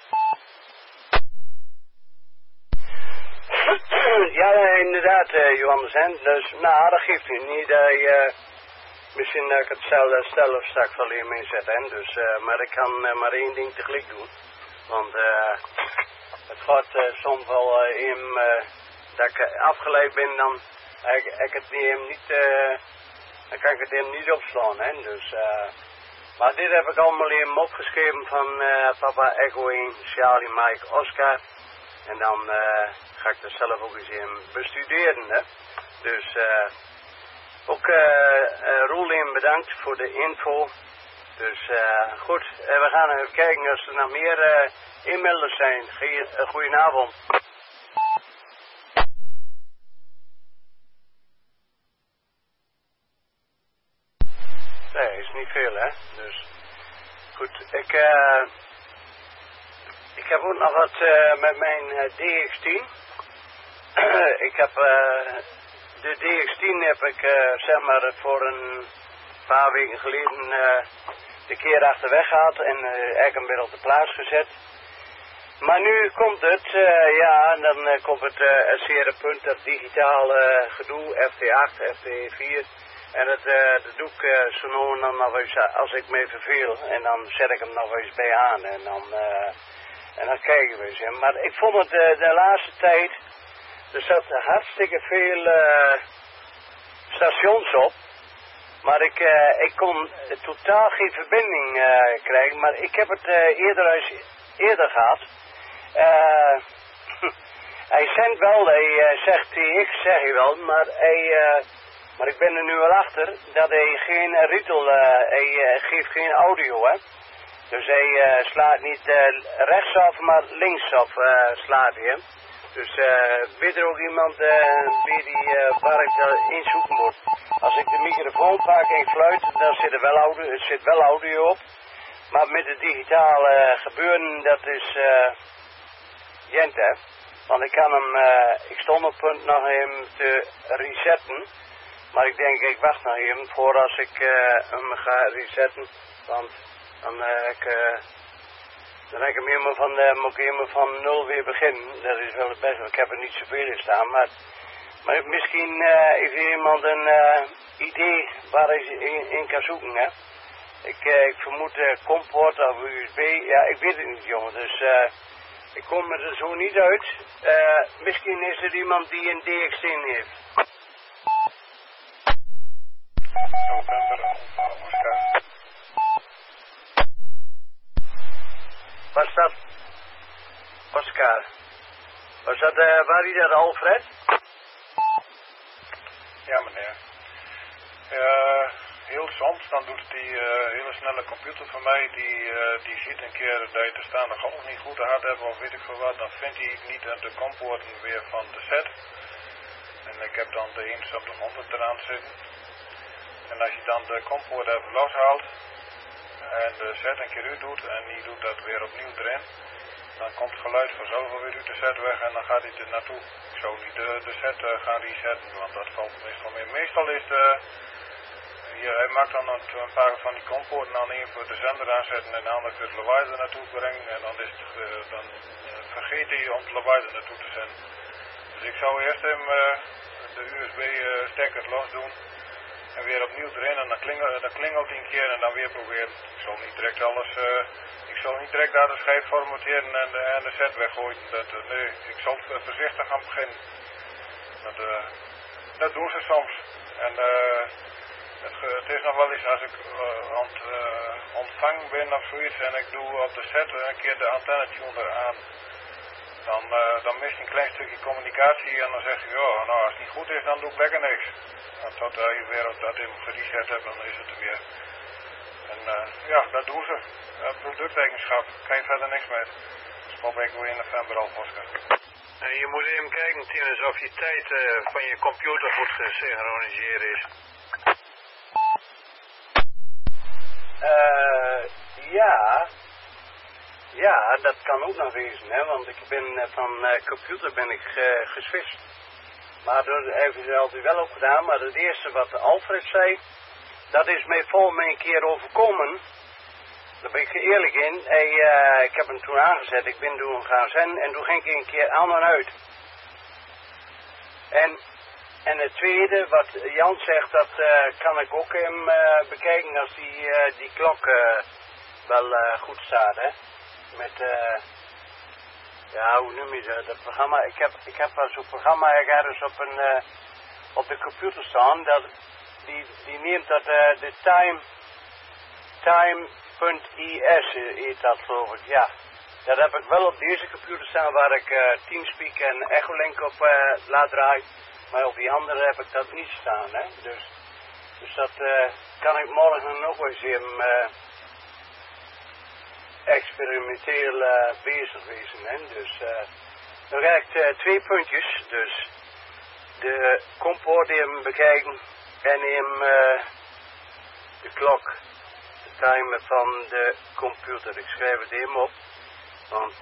Ja, inderdaad, uh, Johannes, hè. Dus, nou, dat geeft u niet dat je, uh, misschien dat ik hetzelfde stel of straks wel hier mee zet, hè. Dus, uh, maar ik kan uh, maar één ding tegelijk doen. Want, uh, het gaat uh, soms wel uh, in, uh, dat ik afgeleid ben, dan ik, ik het hem niet, uh, dan kan ik het hem niet opslaan, hè. Dus, uh, maar dit heb ik allemaal even opgeschreven van uh, Papa Echo één, Charlie, Mike, Oscar. En dan uh, ga ik er zelf ook eens in bestuderen, hè. Dus uh, ook uh, uh, Roelien bedankt voor de info. Dus uh, goed, uh, we gaan even kijken als er nog meer uh, inmelders zijn. Uh, goedenavond. Nee, is niet veel, hè. Dus goed, ik... Uh, Ik heb ook nog wat uh, met mijn uh, D X tien. ik heb uh, de D X tien heb ik uh, zeg maar voor een paar weken geleden uh, de keer achterweg gehad en uh, eigenlijk weer op de plaats gezet. Maar nu komt het, uh, ja, en dan uh, komt het uh, een zere punt, dat digitale uh, gedoe, F T acht, F T vier. En dat, uh, dat doe ik uh, zo nu en dan nog eens, als ik me verveel. En dan zet ik hem nog eens bij aan en dan, uh, en dan kijken we eens. Maar ik vond het uh, de laatste tijd, er zat hartstikke veel uh, stations op. Maar ik, uh, ik kon totaal geen verbinding uh, krijgen. Maar ik heb het uh, eerder, eens, eerder gehad. Uh, hij zendt wel, hij uh, zegt T X, zeg je wel, maar hij, uh, maar ik ben er nu wel achter dat hij geen retail, uh, hij uh, geeft geen audio, hè. Dus hij uh, slaat niet uh, rechtsaf, maar linksaf uh, slaat hij hem. Dus uh, weet er ook iemand uh, wie die, uh, waar ik uh, inzoeken moet. Als ik de microfoon pak en fluit, dan zit er wel audio, er zit wel audio op. Maar met het digitale uh, gebeuren, dat is uh, gent, hè. Want ik kan hem, uh, ik stond op punt nog hem te resetten. Maar ik denk, ik wacht nog even voor als ik uh, hem ga resetten. Want dan uh, heb ik... Uh, Dan heb ik hem helemaal van, uh, moet ik helemaal van nul weer beginnen. Dat is wel het beste, ik heb er niet zoveel in staan. Maar, maar misschien uh, heeft iemand een uh, idee waar hij in, in kan zoeken. Hè? Ik, uh, ik vermoed uh, Comport of U S B. Ja, ik weet het niet, jongen. Dus uh, ik kom er zo niet uit. Uh, misschien is er iemand die een D X tien heeft. November, Oscar. Was dat Oscar? Was dat, uh, waar die dat Alfred? Ja, meneer. Uh, heel soms, dan doet die uh, hele snelle computer van mij, die, uh, die ziet een keer dat je te staan de galg niet goed hard hebt of weet ik veel wat, dan vindt hij niet aan de kompoorten weer van de set. En ik heb dan de eenenzeventig eraan zitten. En als je dan de kompoort even loshaalt, en de set een keer u doet en die doet dat weer opnieuw erin, dan komt het geluid vanzelf alweer uit de set weg en dan gaat hij er naartoe. Ik zou niet de, de set uh, gaan resetten, want dat valt meestal mee. Meestal is de, hier, hij maakt dan een, een paar van die kompoorten dan één voor de zender aanzetten en de andere voor het lawaai er naartoe brengen en dan, is het, uh, dan uh, vergeet hij om het lawaai er naartoe te zenden. Dus ik zou eerst hem uh, de U S B uh, stekkers los doen. En weer opnieuw erin en dan klingelt, dan klingelt hij een keer en dan weer proberen. Ik zal niet direct alles, uh, ik zal niet direct daar de schijf formateren en de, en de set weggooien. Dat, uh, nee, ik zal uh, voorzichtig gaan beginnen. Dat, uh, dat doen ze soms. En uh, het, het is nog wel eens als ik uh, ont, uh, ontvangen ben of zoiets en ik doe op de set een keer de antenne-tune eraan. Dan, uh, dan mist een klein stukje communicatie en dan zeg je, ja, nou als het niet goed is dan doe ik lekker niks. Want tot uh, je weer op dat in gereset hebt, dan is het er weer. En uh, ja, dat doen ze. Uh, producteigenschap, kan je verder niks mee. Dus pop ik weer in november al, Oscar. En je moet even kijken, Tinus, of je tijd uh, van je computer goed gesynchroniseerd is. Uh, ja... Ja, dat kan ook nog wezen, hè, want ik ben uh, van uh, computer ben ik uh, geswitcht. Maar dat hebben ze altijd wel ook gedaan, maar het eerste wat Alfred zei, dat is mij volgens mij een keer overkomen. Daar ben ik eerlijk in. Hij, uh, ik heb hem toen aangezet, ik ben toen gaan zenden en toen ging ik een keer aan en uit. En, en het tweede, wat Jan zegt, dat uh, kan ik ook hem uh, bekijken als die, uh, die klok uh, wel uh, goed staat, hè. Met, uh, ja, hoe noem je dat, dat programma, ik heb, ik heb wel zo'n programma ergens op, een, uh, op de computer staan, dat, die, die neemt dat, uh, de time, time.is heet dat geloof ik, ja. Dat heb ik wel op deze computer staan waar ik uh, Teamspeak en Echolink op uh, laat draaien, maar op die andere heb ik dat niet staan, hè. Dus, dus dat uh, kan ik morgen nog eens even... Uh, experimenteel uh, bezig wezen. Hè? Dus uh, dan krijg ik uh, twee puntjes. Dus de kompoort even bekijken en even uh, de klok, de timer van de computer. Ik schrijf het even op, want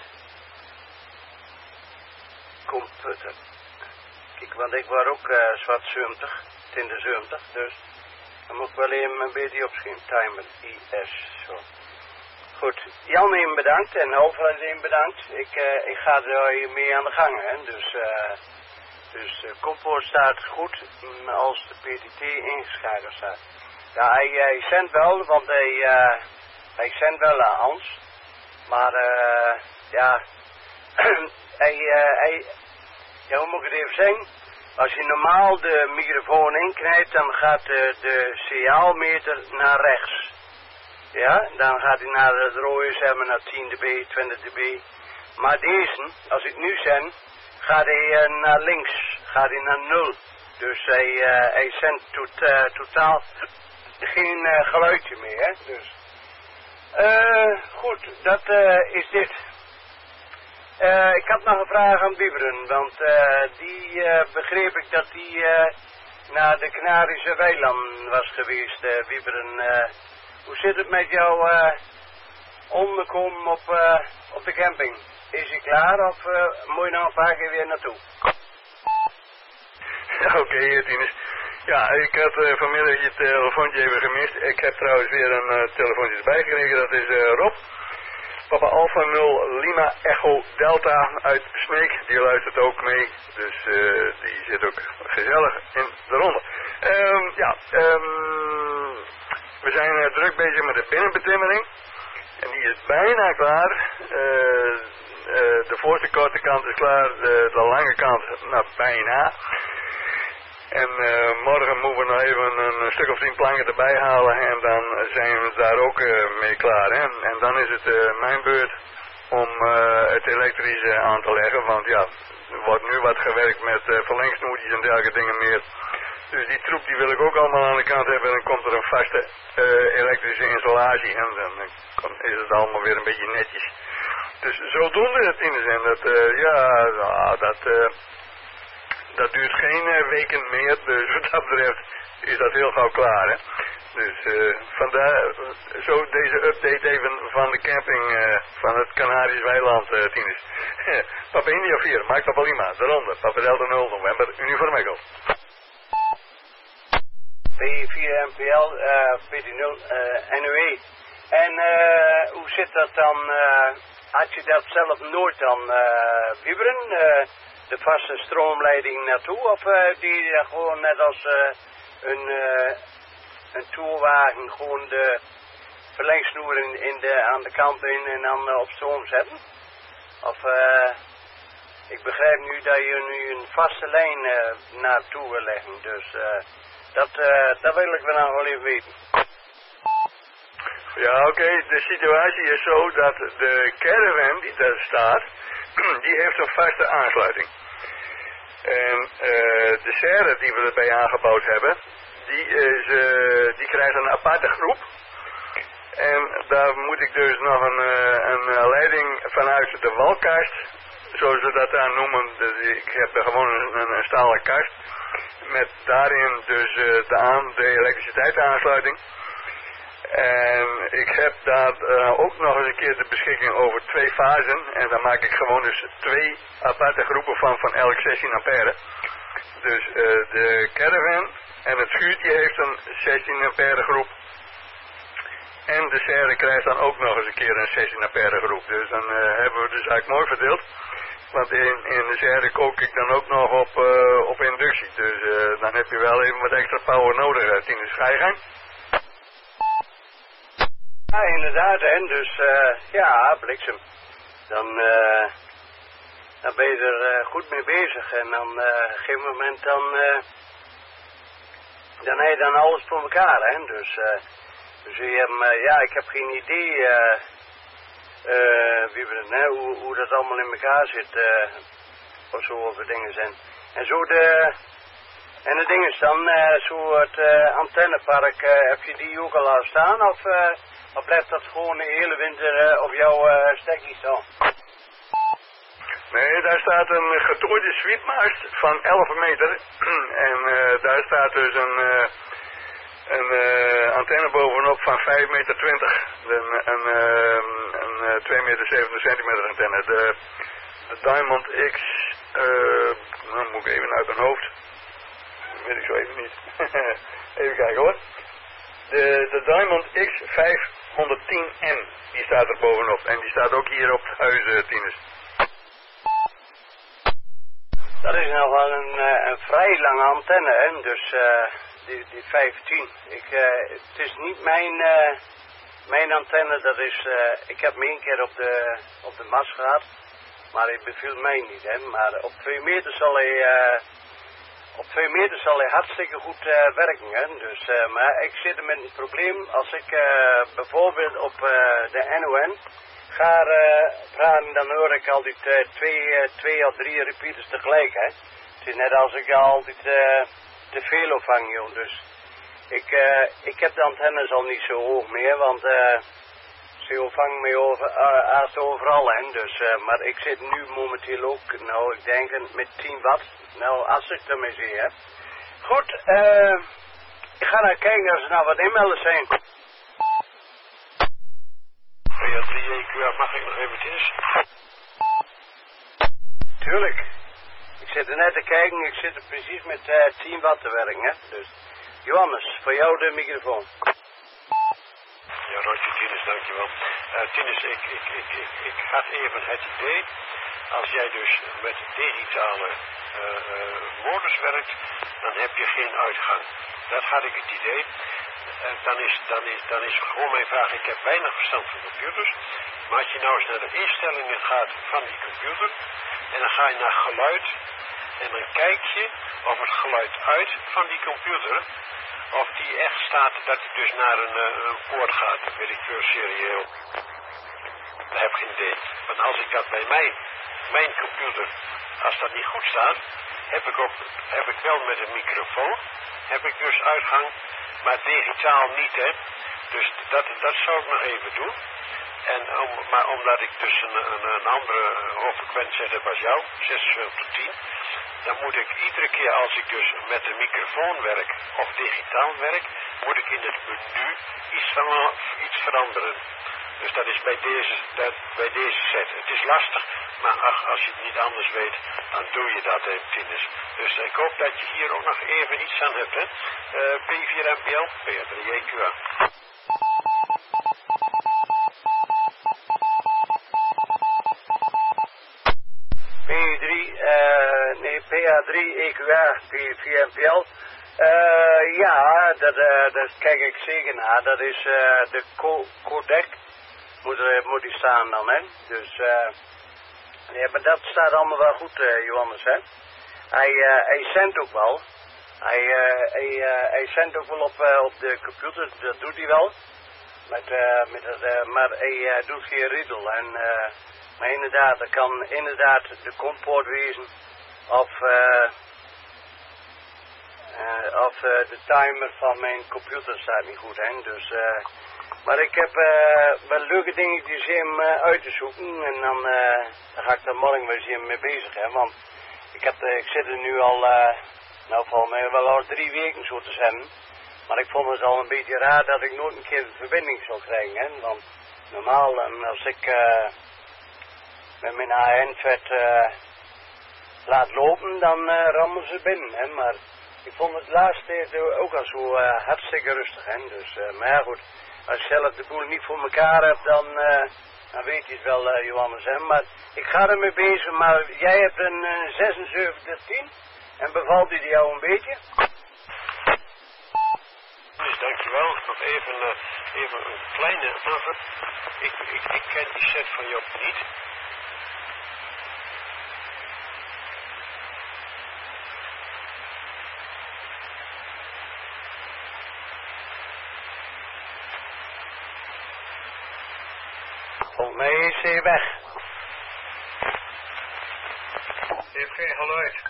computer. Kijk, want ik was ook uh, zwart zeventig, twintig zeventig, dus dan moet ik wel even een beetje opschieten. Timer, I S, zo. goed. Jan even bedankt en Alfred even bedankt. Ik, uh, ik ga er mee aan de gang, hè. Dus, uh, dus uh, Compost staat goed als de P T T ingeschakeld staat. Ja, hij, hij zendt wel, want hij, uh, hij zendt wel aan ons. Maar, uh, ja, hij, uh, hij, ja, hoe moet ik het even zeggen? Als je normaal de microfoon inknijpt, dan gaat de, de signaalmeter naar rechts. Ja, dan gaat hij naar het rode, zeg maar, naar tien dB, twintig dB. Maar deze, als ik nu zend, gaat hij uh, naar links, gaat hij naar nul. Dus hij, uh, hij zendt tot, uh, totaal geen uh, geluidje meer, hè. Dus, uh, goed, dat uh, is dit. Uh, ik had nog een vraag aan Wieberen, want uh, die uh, begreep ik dat die uh, naar de Canarische weilanden was geweest, uh, Wieberen. Uh, hoe zit het met jouw uh, onderkomen op, uh, op de camping? Is hij klaar of uh, moet je nog een paar keer weer naartoe? Oké, okay, Tinus. Ja, ik had uh, vanmiddag je telefoontje even gemist. Ik heb trouwens weer een uh, telefoontje erbij gekregen, dat is uh, Rob. Papa Alpha nul Lima Echo Delta uit Sneek, die luistert ook mee, dus uh, die zit ook gezellig in de ronde. Um, ja, um, we zijn uh, druk bezig met de binnenbetimmering en die is bijna klaar. Uh, uh, de voorste korte kant is klaar, de, de lange kant nou bijna. En uh, morgen moeten we nog even een, een stuk of tien planken erbij halen en dan zijn we daar ook uh, mee klaar. Hè? En dan is het uh, mijn beurt om uh, het elektrische aan te leggen, want ja, er wordt nu wat gewerkt met uh, verlengsnoertjes en dergelijke dingen meer. Dus die troep die wil ik ook allemaal aan de kant hebben en dan komt er een vaste uh, elektrische installatie en dan is het allemaal weer een beetje netjes. Dus zodoende het in de zin dat, uh, ja, nou, dat... Uh, Dat duurt geen uh, weken meer, dus wat dat betreft is dat heel gauw klaar, hè. Dus uh, vandaar uh, zo deze update even van de camping uh, van het Canarische weiland, uh, Tinus. Papa India vier, Mike Papa Lima, de ronde, Papa Delta nul, November, Uniform Echo. P vier M P L, uh, P D nul, uh, N O E. En uh, hoe zit dat dan, uh, had je dat zelf nooit dan uh, wieberen? Uh, de vaste stroomleiding naartoe? Of uh, die uh, gewoon net als uh, een, uh, een toerwagen gewoon de verlengsnoer in, in de, aan de kant in en dan uh, op stroom zetten? Of uh, ik begrijp nu dat je nu een vaste lijn uh, naartoe wil leggen. Dus uh, dat, uh, dat wil ik wel nog even weten. Ja, oké. Okay. De situatie is zo dat de caravan die daar staat, die heeft een vaste aansluiting. En uh, de serre die we erbij aangebouwd hebben, die, is, uh, die krijgt een aparte groep. En daar moet ik dus nog een, uh, een leiding vanuit de walkast, zoals we dat daar noemen. Dus ik heb er gewoon een, een stalen kast met daarin dus uh, de, aan, de elektriciteitsaansluiting. En ik heb daar uh, ook nog eens een keer de beschikking over twee fasen. En dan maak ik gewoon dus twee aparte groepen van, van elk zestien ampère. Dus uh, de caravan en het schuurtje heeft een zestien ampère groep. En de serre krijgt dan ook nog eens een keer een zestien ampère groep. Dus dan uh, hebben we dus eigenlijk mooi verdeeld. Want in, in de serre kook ik dan ook nog op, uh, op inductie. Dus uh, dan heb je wel even wat extra power nodig. Tinus, ga je gang? Ja, inderdaad, hè. Dus uh, ja, bliksem. Dan, uh, dan ben je er uh, goed mee bezig. En dan uh, op een gegeven moment dan, uh, dan heb je dan alles voor elkaar, hè. Dus, uh, dus je hebt, uh, ja, ik heb geen idee uh, uh, wie we, hè, hoe, hoe dat allemaal in elkaar zit. Uh, of zo over dingen zijn. En zo de... En het ding is dan, uh, zo het uh, antennepark, uh, heb je die ook al al staan? Of, uh, of blijft dat gewoon de hele winter uh, op jouw uh, stekkie staan? Nee, daar staat een getooide sweepmast van elf meter. En uh, daar staat dus een, uh, een uh, antenne bovenop van vijf meter twintig. Een, een, uh, een uh, twee meter zeventig centimeter antenne. De, de Diamond X, uh, nou moet ik even uit mijn hoofd. Weet ik zo even niet. Even kijken hoor. de, de Diamond X vijfhonderdtien N, die staat er bovenop. En die staat ook hier op het huis, uh, Tinus. Dat is nog wel een, uh, een vrij lange antenne, hè? Dus uh, die, die vijftien. Ik, uh, het is niet mijn, uh, mijn antenne, dat is, uh, ik heb hem één keer op de, op de mast gehad, maar hij beviel mij niet, hè? Maar op twee meter zal hij, uh, op twee meter zal hij hartstikke goed uh, werken, hè? Dus, uh, maar ik zit er met een probleem als ik uh, bijvoorbeeld op uh, de N O N ga uh, praten, dan hoor ik altijd uh, twee, uh, twee of drie repeaters tegelijk, hè. Het is net als ik altijd uh, te veel opvang, joh. Dus ik, uh, ik heb de antennes al niet zo hoog meer, want uh, ze opvangen me over, uh, haast overal, hè. Dus, uh, maar ik zit nu momenteel ook, nou, ik denk met tien watt, nou, als ik ermee zie, hè. Goed, uh, ik ga naar kijken als er nou wat inmelders zijn. P A drie E Q A, mag ik nog eventjes? Tuurlijk. Ik zit er net te kijken, ik zit er precies met uh, tien watt te werken, hè. Dus, Johannes, voor jou de microfoon. Ja, Roger, Tinus, dankjewel. Uh, Tinus, ik, ik, ik, ik, ik had even het idee, als jij dus met digitale uh, uh, modus werkt, dan heb je geen uitgang. Dat had ik het idee. En dan is, dan, is, dan is gewoon mijn vraag, ik heb weinig verstand van computers, maar als je nou eens naar de instellingen gaat van die computer, en dan ga je naar geluid, en dan kijk je of het geluid uit van die computer, of die echt staat dat het dus naar een, een poort gaat, weet ik veel, serieel. Dat heb ik geen idee. Want als ik dat bij mij, mijn computer, als dat niet goed staat, heb ik, ook, heb ik wel met een microfoon, heb ik dus uitgang, maar digitaal niet, hè. Dus dat, dat zou ik nog even doen. En om, maar omdat ik dus een, een, een andere hoofdfrequentie zet heb als jou, zesenzeventig tot tien, dan moet ik iedere keer als ik dus met een microfoon werk of digitaal werk, moet ik in het menu iets, van, iets veranderen. Dus dat is bij deze, dat, bij deze set. Het is lastig, maar ach, als je het niet anders weet, dan doe je dat, hè, Tinus. Dus ik hoop dat je hier ook nog even iets aan hebt, hè. Uh, P vier M P L, P A drie E Q A. P drie, uh, nee, P A drie E Q A, P vier M P L. Uh, ja, dat, uh, dat kijk ik zeker naar. Dat is uh, de co codec. Moet, er, moet die staan dan, hè. Dus, uh, ja, maar dat staat allemaal wel goed, uh, Johannes, hè. Hij, uh, hij zendt ook wel. Hij, uh, hij, uh, hij zendt ook wel op, uh, op de computer, dat doet hij wel. Met, uh, met het, uh, maar hij uh, doet geen riedel. En, uh, maar inderdaad, dat kan inderdaad de kompoort wezen. Of, uh, uh, of uh, de timer van mijn computer staat niet goed, hè. Dus, uh, maar ik heb uh, wel leuke dingetjes in uh, uit te zoeken. En dan, uh, dan ga ik daar morgen wel eens hier mee bezig, hè. Want ik, heb, uh, ik zit er nu al, uh, nou volgens mij wel al drie weken zo te zenden. Maar ik vond het al een beetje raar dat ik nooit een keer de verbinding zou krijgen, hè. Want normaal, en als ik uh, met mijn A N-vet uh, laat lopen, dan uh, rammen ze binnen, hè. Maar ik vond het laatste ook al zo uh, hartstikke rustig, hè. Dus, uh, maar ja goed, als je zelf de boel niet voor elkaar hebt, dan, uh, dan weet je het wel, uh, Johannes, hè. Maar ik ga ermee bezig, maar jij hebt een uh, zesenzeventig tien en bevalt die jou een beetje? Dus dankjewel. Nog even, uh, even een kleine vraag. Ik, ik, ik ken die set van jou niet. Volgens mij is hij weg. Je hebt geen geluid.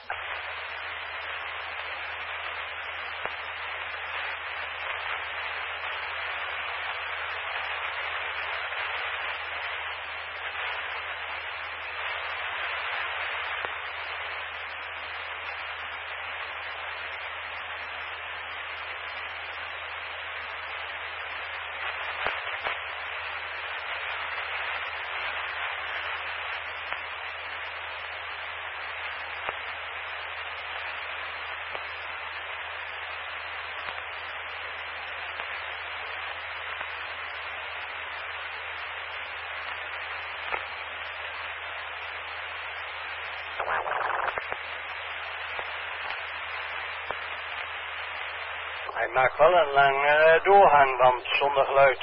maak wel een lange uh, doorgang, want zonder geluid.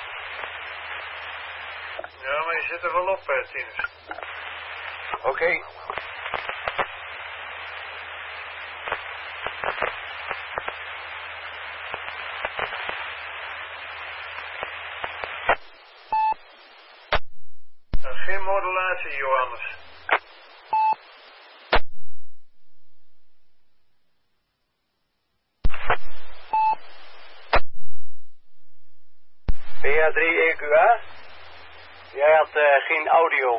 Ja, maar je zit er wel op, uh, Tinus. Oké. Okay. Geen modulatie, Johannes. P A drie E Q A? Jij had uh, geen audio.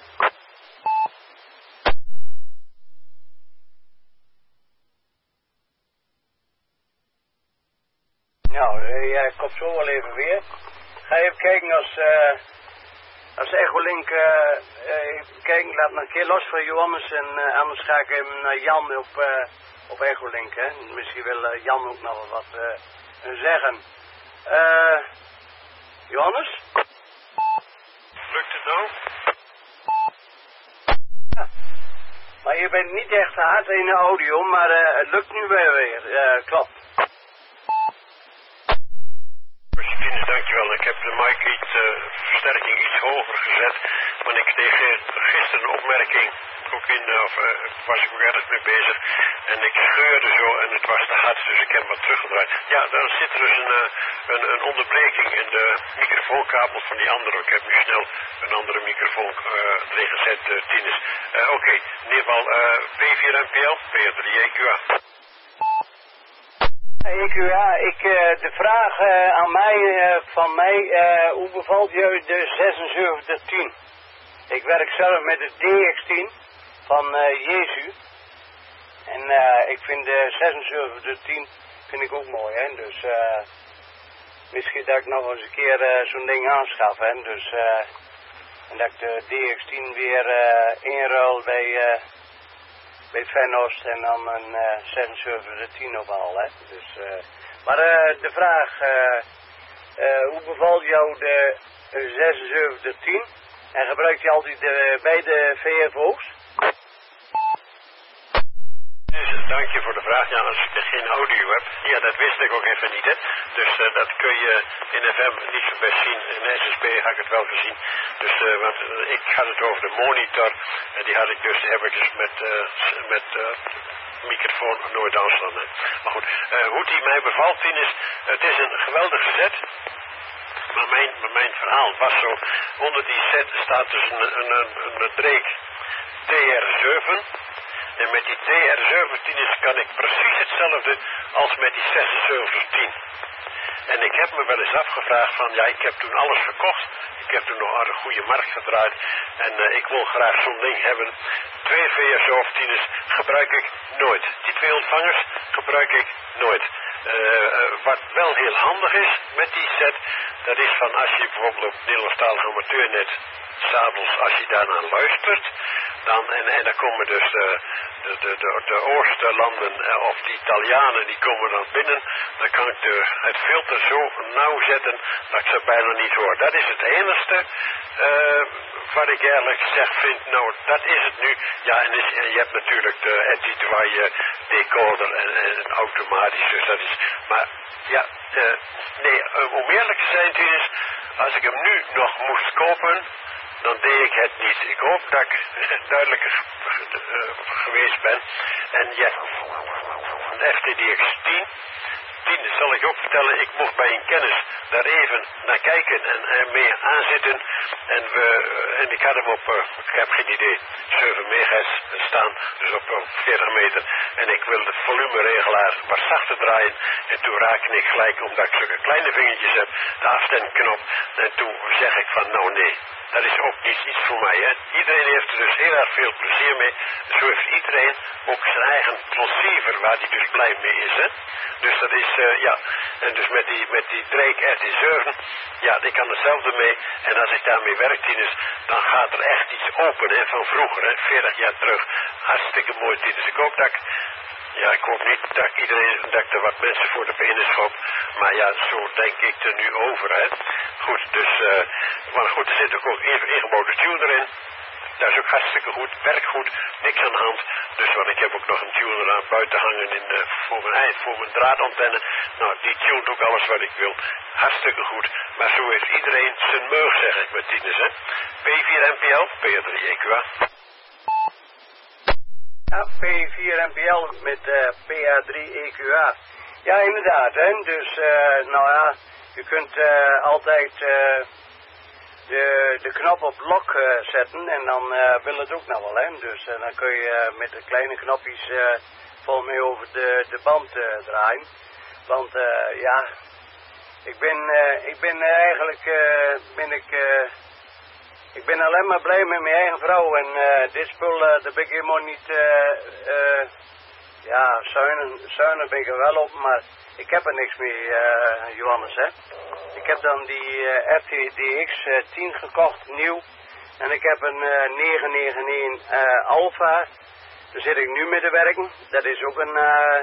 Nou, jij uh, komt zo wel even weer. Ga even kijken als... Uh, Als Echolink, uh, uh, kijk, laat me een keer los van Johannes en uh, anders ga ik hem naar Jan op, uh, op Echolink, hè. Misschien wil uh, Jan ook nog wat uh, zeggen. Uh, Johannes? Lukt het nou? Ja. Maar je bent niet echt hard in de audio, maar uh, het lukt nu weer weer, uh, klopt. Dankjewel, ik heb de mic iets, uh, versterking iets hoger gezet, maar ik kreeg gisteren een opmerking, ook in, uh, of uh, was ik ook ergens mee bezig, en ik scheurde zo en het was te hard, dus ik heb wat teruggedraaid. Ja, dan zit er dus een, uh, een, een onderbreking in de microfoonkabel van die andere. Ik heb nu snel een andere microfoon uh, erin gezet, uh, Tinus. Uh, Oké, okay. In ieder geval uh, P vier M P L, P drie E Q A. E Q A, ik, uh, de vraag uh, aan mij, uh, van mij, uh, hoe bevalt je de zesenzeventig tien? Ik werk zelf met de D X tien van uh, Jezu. En uh, ik vind de zesenzeventig tien vind ik ook mooi, hè. Dus uh, misschien dat ik nog eens een keer uh, zo'n ding aanschaf, hè. Dus, uh, en dat ik de D X tien weer uh, inruil bij... Uh, bij Venost en dan een uh, zesenzeventig tien ophaal, hè. Dus, uh, maar uh, de vraag, uh, uh, hoe bevalt jou de uh, zesenzeventig tien? En gebruik je altijd de beide V F O's? Dank je voor de vraag. Ja, als ik geen audio heb, ja, dat wist ik ook even niet, hè. Dus uh, dat kun je in F M niet zo best zien. In S S B had ik het wel gezien. Dus, uh, want uh, ik had het over de monitor. En die had ik dus eventjes met, uh, met uh, microfoon nooit aanstaan. Maar goed, uh, hoe die mij bevalt, is, het is een geweldige set. Maar mijn, mijn verhaal was zo, onder die set staat dus een, een, een, een Drake T R zeven. En met die T R zeventien kan ik precies hetzelfde als met die zesenzeventig tien. En ik heb me wel eens afgevraagd van, ja, ik heb toen alles verkocht. Ik heb toen nog aan een goede markt gedraaid. En uh, ik wil graag zo'n ding hebben. Twee V S zeventien gebruik ik nooit. Die twee ontvangers gebruik ik nooit. Uh, uh, wat wel heel handig is met die set, dat is van als je bijvoorbeeld op Nederlandstalig amateurnet, 's'avonds als je daarnaar luistert, dan, en, en dan komen dus de, de, de, de, de Oosterlanden uh, of de Italianen, die komen dan binnen, dan kan ik de, het filter zo nauw zetten dat ik ze bijna niet hoor. Dat is het enige uh, wat ik eerlijk gezegd vind, nou dat is het nu. Ja, en, is, en je hebt natuurlijk de Anti-Dwaaien decoder en, en automatisch, dus dat is, maar ja, uh, nee, uh, om eerlijk te zijn, is, als ik hem nu nog moest kopen, dan deed ik het niet. Ik hoop dat ik duidelijker uh, geweest ben. En ja, F T D X tien, tien zal ik ook vertellen, ik mocht bij een kennis daar even naar kijken en, en mee aanzitten. En, we, en ik had hem op, uh, ik heb geen idee, zeven megahertz staan, dus op uh, veertig meter. En ik wilde de volumeregelaar wat zachter draaien. En toen raakte ik gelijk, omdat ik zulke kleine vingertjes heb, de afstemknop. En toen zeg ik van, nou nee, dat is ook niet iets voor mij, hè. Iedereen heeft er dus heel erg veel plezier mee. Zo heeft iedereen ook zijn eigen transceiver waar hij dus blij mee is, hè. Dus dat is, uh, ja, en dus met die, met die Drake R T zeven, ja, die kan hetzelfde mee. En als ik daarmee werk, dus, dan gaat er echt iets open, hè, van vroeger, hè, veertig jaar terug. Hartstikke mooi, dus ik hoop dat ik, ja, ik hoop niet dat ik iedereen, dat ik er wat mensen voor de benen schop. Maar ja, zo denk ik er nu over, hè. Goed, dus, uh, maar goed, er zit ook even ingebouwde tune erin. Dat is ook hartstikke goed, werkt goed, niks aan de hand. Dus want ik heb ook nog een tuner aan buiten hangen in, uh, voor, mijn, eind, voor mijn draadantenne. Nou, die tunt ook alles wat ik wil. Hartstikke goed. Maar zo heeft iedereen zijn meug, zeg ik met tieners, hè. P vier N P L, P drie E Q A. Ja, P vier N P L met uh, P A drie E Q A. Ja, inderdaad, hè. Dus, uh, nou ja, je kunt uh, altijd uh, de, de knop op lock uh, zetten en dan uh, wil het ook nog wel, hè. Dus uh, dan kun je uh, met de kleine knopjes uh, volgens mij over de, de band uh, draaien. Want, uh, ja, ik ben, uh, ik ben uh, eigenlijk, uh, ben ik... Uh, Ik ben alleen maar blij met mijn eigen vrouw en uh, dit spul, uh, daar ben ik helemaal niet, uh, uh, ja, zuinig, zuinig ben ik er wel op, maar ik heb er niks mee, uh, Johannes, hè. Ik heb dan die uh, R T D X uh, tien gekocht, nieuw, en ik heb een uh, negen negen een uh, Alpha, daar zit ik nu mee te werken, dat is ook een, uh,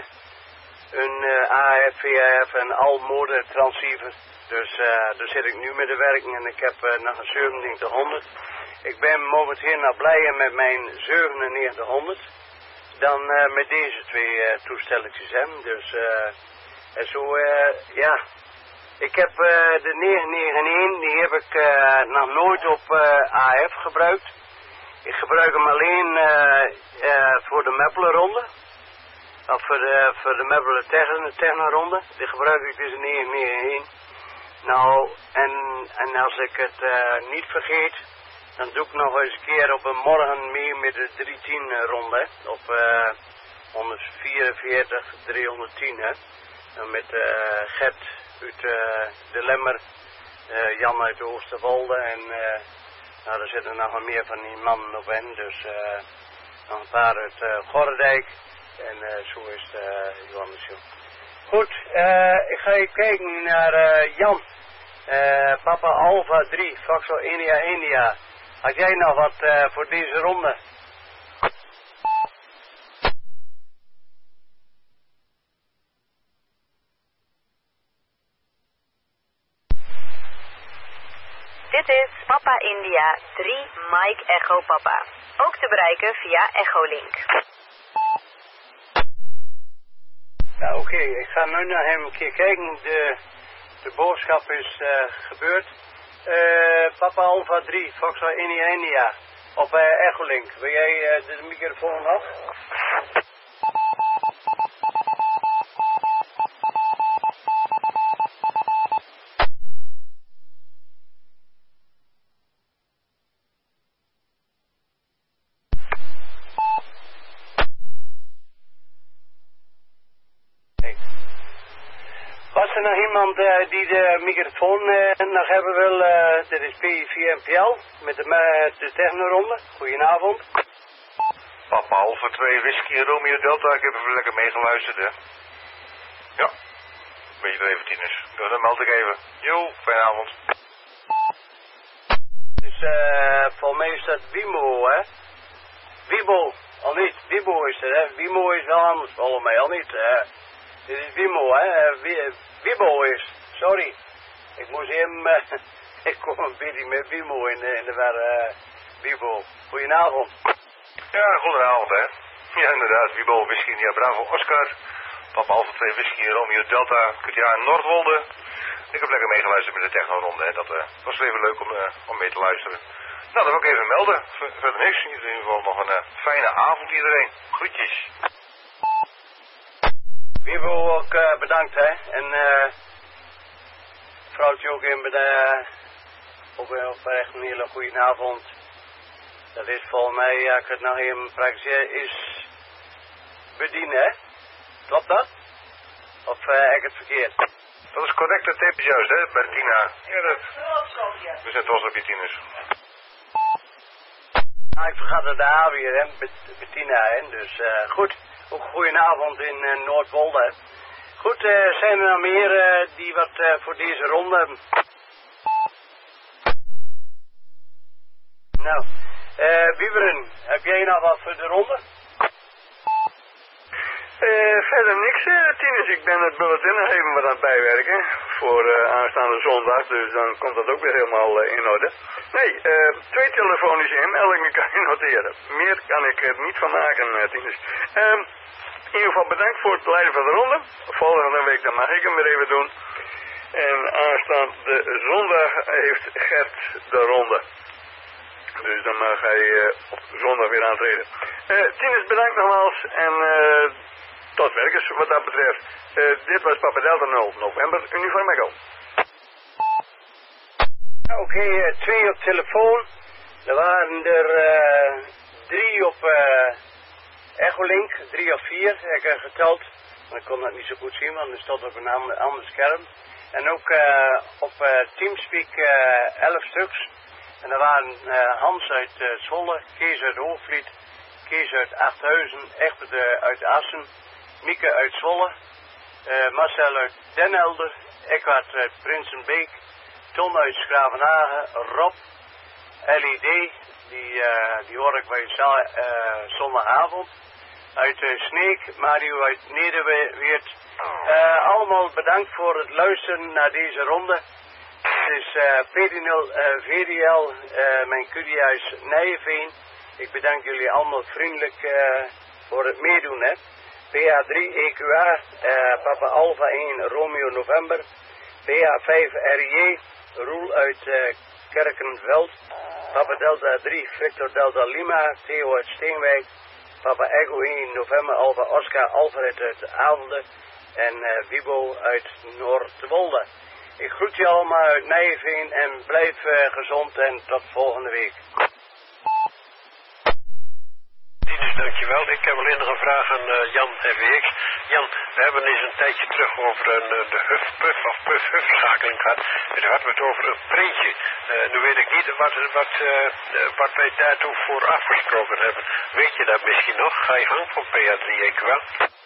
een uh, A F, V A F en all-mode transceiver. Dus uh, daar zit ik nu mee te werken en ik heb uh, nog een zevenentwintighonderd. Ik ben momenteel nog blijer met mijn zevenennegentighonderd dan uh, met deze twee uh, toestelletjes. Hè. Dus uh, en zo, uh, ja. Ik heb uh, de negen negen een, die heb ik uh, nog nooit op uh, A F gebruikt. Ik gebruik hem alleen uh, uh, voor de Meppeler-ronde. Of voor de, voor de Meppeler Techno-ronde. Die gebruik ik dus de negen negen een. Nou, en, en als ik het uh, niet vergeet, dan doe ik nog eens een keer op een morgen mee met de driehonderdtien ronde, op uh, honderdvierenveertig driehonderdtien, hè. En met uh, Gert uit uh, de Lemmer, uh, Jan uit de Oosterwolde en uh, nou, er zitten nog wel meer van die mannen op in, dus uh, nog een paar uit uh, Gorredijk en uh, zo is het uh, Johannes. Goed, uh, ik ga even kijken naar uh, Jan. Uh, Papa Alpha drie, Foxtrot India India. Had jij nog wat uh, voor deze ronde? Dit is Papa India drie Mike Echo Papa. Ook te bereiken via Echolink. Ja, oké, okay. Ik ga nu naar hem een keer kijken. De, de boodschap is uh, gebeurd. Uh, Papa Alpha drie, Foxtrot India India. Op uh, Echolink. Wil jij uh, de microfoon af? Was er nog iemand uh, die de microfoon uh, nog hebben wil? Uh, dit is P vier N P L met de, uh, de technoronde. Goedenavond. Papa Alpha twee Whisky Romeo Delta, ik heb even lekker meegeluisterd, hè. Ja, weet je er even tieners. Dus dan meld ik even. Jo, fijne avond. Dus uh, volgens mij is dat Wimo, hè? Wibo, al niet. Wibo is het, hè? Wimo is wel anders volgens mij, al niet, hè? Dit is Wimo, hè? Wibo is, sorry. Ik moest hem, uh, ik kom een beetje met Wimo in de, in de war, uh, Wibo. Goedenavond. Ja, goedenavond, hè. Ja, inderdaad, Wibo, Whisky India Bravo Oscar. Papa Alpha twee Whisky Romeo Delta, Q T A Noordwolde. Ik heb lekker meegeluisterd met de technoronde, hè. Dat uh, was wel even leuk om, uh, om mee te luisteren. Nou, dat wil ik even melden. V verder niks. In ieder geval nog een uh, fijne avond iedereen. Groetjes. Wibo ook uh, bedankt, hè. En uh, vrouwtje ook in bedankt. Ook uh, echt een hele goede avond. Dat is volgens mij, ja, ik het nog even praktiseer, is bedienen, hè? Klopt dat? Of uh, heb ik het verkeerd? Dat is correct, dat tape is juist, hè, Bertina. Ja, dat... We zijn trots op je tieners. Nou, ik vergat het de A weer, hè, Bet Bettina, hè. Dus uh, goed, ook goedenavond in uh, Noordwolde. Goed, uh, zijn er nog meer uh, die wat uh, voor deze ronde hebben? Nou, uh, Wieberen, heb jij nog wat voor de ronde? Uh, verder niks, uh, Tinus. Ik ben het bulletin nog even wat aan het bijwerken voor uh, aanstaande zondag, dus dan komt dat ook weer helemaal uh, in orde. Nee, uh, twee telefonische inmeldingen kan je noteren. Meer kan ik er niet van maken, uh, Tinus. Uh, in ieder geval bedankt voor het leiden van de ronde. Volgende week dan mag ik hem weer even doen. En aanstaande zondag heeft Gert de ronde. Dus dan mag hij uh, op zondag weer aantreden. Uh, Tinus, bedankt nogmaals en uh, tot werkers wat dat betreft. Uh, dit was Papa Delta nul, November, Uniform Echo. Oké, okay, uh, twee op telefoon. Er waren er uh, drie op uh, Echolink, drie of vier, heb ik geteld. Maar ik kon dat niet zo goed zien, want er stond op een ander, ander scherm. En ook uh, op uh, Teamspeak uh, elf stuks. En er waren uh, Hans uit uh, Zwolle, Kees uit Hoogvliet, Kees uit Achthuizen, Egbert uh, uit Assen, Mieke uit Zwolle, uh, Marcel uit Den Helder, Eckhart uit Prinsenbeek, Ton uit Schravenhagen, Rob, L I D, die, uh, die hoor ik bij uh, zondagavond, uit uh, Sneek, Mario uit Nederweert. Uh, allemaal bedankt voor het luisteren naar deze ronde. Het is uh, P D nul uh, V D L, uh, mijn curiehuis Nijenveen. Ik bedank jullie allemaal vriendelijk uh, voor het meedoen. Hè. P A drie E Q A, uh, Papa Alpha één Romeo November. P A vijf R J, Roel uit uh, Kerkenveld. Papa Delta drie Victor Delta Lima, Theo uit Steenwijk. Papa Echo één November Alpha Oscar Alfred uit Avelden. En uh, Wibo uit Noordwolde. Ik groet je allemaal uit Nijenveen en blijf uh, gezond en tot volgende week. Tinus, dankjewel. Ik heb alleen nog een vraag aan uh, Jan F X. Jan, we hebben eens een tijdje terug over een, uh, de Huff-Puff of Puff-Huff-schakeling gehad. En daar hadden we het over een printje. Uh, nu weet ik niet wat, wat, uh, wat wij daartoe voor afgesproken hebben. Weet je dat misschien nog? Ga je gang van P A drie E Q A?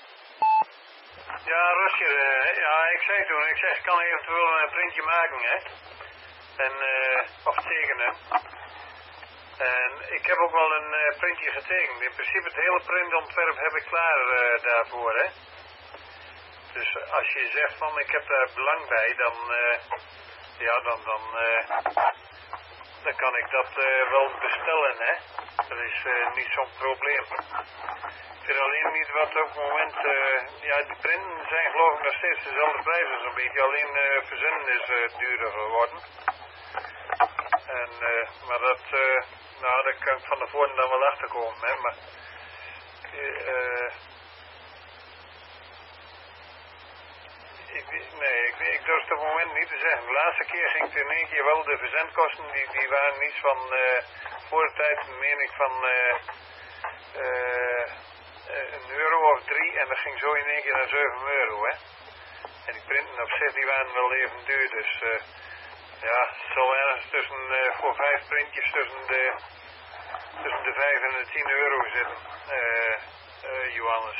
Ja, Rosje, uh, ja, ik zei toen, ik zeg, ik kan eventueel een printje maken, hè. En, uh, of tekenen. En ik heb ook wel een uh, printje getekend. In principe het hele printontwerp heb ik klaar uh, daarvoor, hè. Dus als je zegt van, ik heb daar belang bij, dan, uh, ja, dan, dan, uh, dan kan ik dat uh, wel bestellen, hè. Dat is uh, niet zo'n probleem. Ik weet alleen niet wat op het moment, uh, ja, die printen zijn geloof ik nog steeds dezelfde prijzen zo'n beetje, alleen uh, verzenden is uh, duurder geworden. En, uh, maar dat, uh, nou, daar kan ik van tevoren dan wel achter komen, hè, maar, uh, ik, nee, ik, ik durf het op het moment niet te zeggen. De laatste keer ging het in één keer wel, de verzendkosten, die, die waren iets van, uh, voor de tijd, meen ik van, uh, uh, een euro of drie en dat ging zo in één keer naar zeven euro, hè. En die printen op zich, die waren wel even duur, dus uh, ja, het zal ergens tussen, uh, voor vijf printjes tussen de, tussen de vijf en de tien euro zitten, uh, uh, Johannes.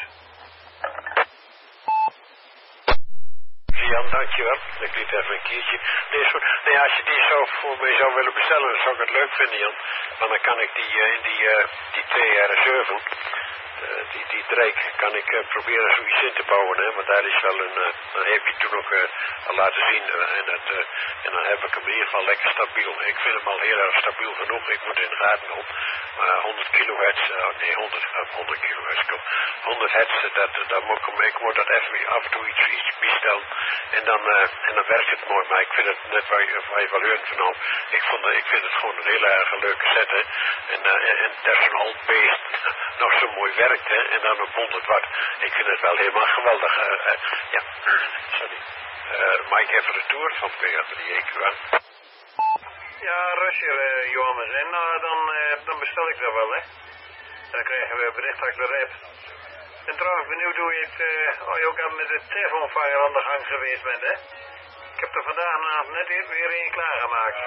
Jan, dankjewel. Ik liet even een keertje. Nee, is goed. Nee, als je die zo voor mij zou willen bestellen, dan zou ik het leuk vinden, Jan. Want dan kan ik die, uh, in die, uh, die twee R zeven, uh, die, die dreik, kan ik uh, proberen zoiets in te bouwen, hè. Want daar is wel een, uh, dan heb je toen ook uh, al laten zien. Uh, en, het, uh, en dan heb ik hem in ieder geval lekker stabiel. Ik vind hem al heel erg stabiel genoeg. Ik moet in de gaten op. Maar honderd kilohertz, uh, nee, honderd, uh, honderd kilohertz, kom. honderd hertz, dat, dat moet ik, ik moet dat even af en toe iets, iets bestellen. En dan, uh, en dan werkt het mooi, maar ik vind het net waar je, waar je wel hoort van nou, ik, vond, ik vind het gewoon een heel erg leuke set, hè. En, uh, en, en dat is een old beest nog zo mooi werkt, hè. En dan op honderd watt. Ik vind het wel helemaal geweldig. Uh, uh, ja, sorry. Uh, Mike even retour van P A drie E Q A. Ja, Roger, uh, Johannes. En uh, dan, uh, dan bestel ik dat wel, hè. En dan krijgen we bericht dat ik de rep. En trouwens benieuwd hoe je het, uh, oh, je ook al met de telefoonvanger aan de gang geweest bent, hè? Ik heb er vandaag net weer een klaargemaakt.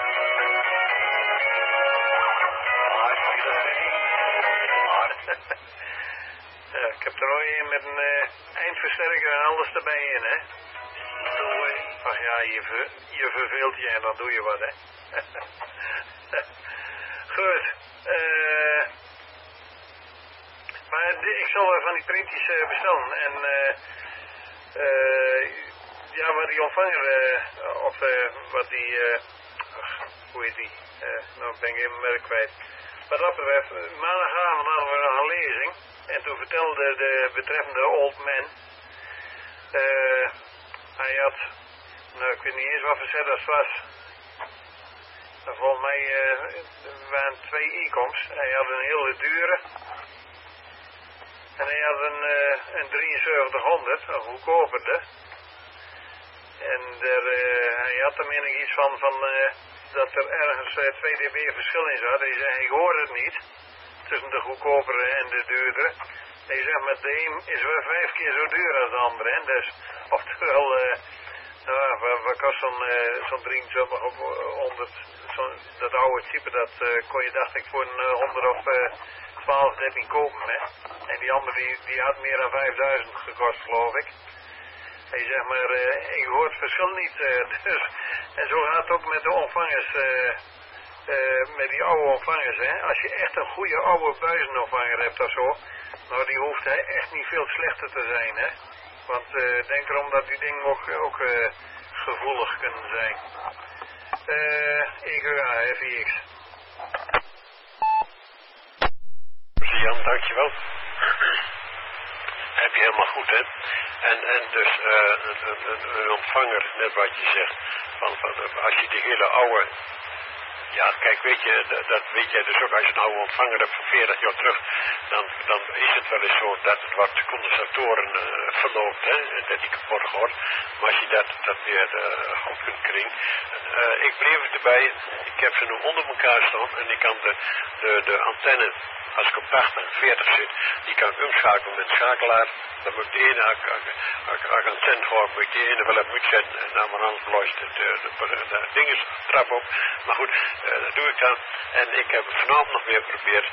Ja, ik heb er ook een met een uh, eindversterker en alles erbij in, hè? Ach ja, je, ver, je verveelt je en dan doe je wat, hè? Goed. Uh, maar ik zal even van die printjes uh, bestellen. En uh, uh, ja, wat die ontvanger, uh, of uh, wat die, uh, ach, hoe heet die? Uh, nou ben ik even merk kwijt. Wat dat betreft, maandagavond hadden we nog een lezing. En toen vertelde de betreffende old man. Uh, hij had, nou ik weet niet eens wat voor set dat was. Maar volgens mij uh, waren twee e-coms. Hij had een hele dure. En hij had een, uh, een drieënzeventighonderd, een goedkoperde. En der, uh, hij had er min iets van, van uh, dat er ergens uh, twee dB verschil in zat. Hij zei, ik hoor het niet. Tussen de goedkopere en de duurdere. Hij zegt, met de een is wel vijf keer zo duur als de andere. En dus, oftewel, uh, nou, wat, wat kost zo'n uh, zo'n drieëntwintig of honderd, zo, dat oude type, dat uh, kon je, dacht ik, voor een uh, honderd of uh, twaalf, dertien kopen. Hè? En die andere, die, die had meer dan vijfduizend gekost, geloof ik. Hij zegt maar, uh, ik hoor het verschil niet. Uh, dus, en zo gaat het ook met de ontvangers, uh, uh, met die oude ontvangers. Hè? Als je echt een goede oude buizenontvanger hebt of zo, nou die hoeft hij echt niet veel slechter te zijn. Hè? Want uh, denk erom dat die dingen ook, ook uh, gevoelig kunnen zijn. Uh, E G A, F I X. Jan, dankjewel. Heb je helemaal goed, hè? En, en dus uh, een, een, een ontvanger, net wat je zegt, van, van, als je die hele oude... Ja, kijk, weet je, dat, dat weet jij dus ook, als je een oude ontvanger hebt van veertig jaar terug, dan, dan is het wel eens zo dat het wat condensatoren uh, verloopt, hè, dat die kapot wordt. Maar als je dat, dat weer uh, goed kunt krijgen. Uh, ik bleef erbij, ik heb ze nu onder elkaar staan en ik kan de, de, de antenne, als ik op tachtig en veertig zit, die kan ik omschakelen met schakelaar. Dan moet de ene, als ik antenne hoor, moet de ene wel even uitzetten en dan maar anders beloost de, de, de, de, de dingen trap op. Maar goed, uh, dat doe ik dan. En ik heb het vanavond nog weer geprobeerd.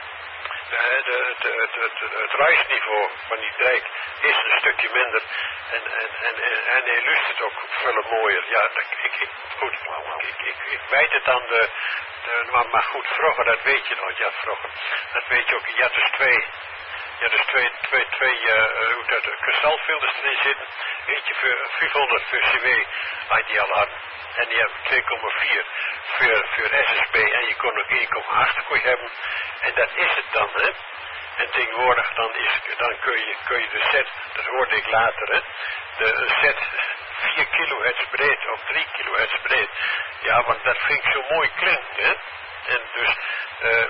De, de, de, het, het, het ruisniveau van die dijk is een stukje minder en, en, en, en, en hij luistert ook veel mooier. Ja, ik, ik, goed, ik, ik, ik weet het aan de, de maar, maar goed, vroeger, dat weet je nog, ja, vroeger, dat weet je ook, ja, dus twee, ja, dus twee, twee, twee, uh, hoe dat, kristalfilters erin zitten, eentje voor vijfhonderd voor C W ideaal aan. En die hebben twee komma vier voor, voor S S B en je kon ook één komma acht kon je hebben. En dat is het dan, hè. En tegenwoordig dan, is, dan kun, je, kun je de set, dat hoorde ik later, hè. De set vier kilohertz breed of drie kilohertz breed. Ja, want dat vind ik zo mooi klinkt, hè. En dus, uh,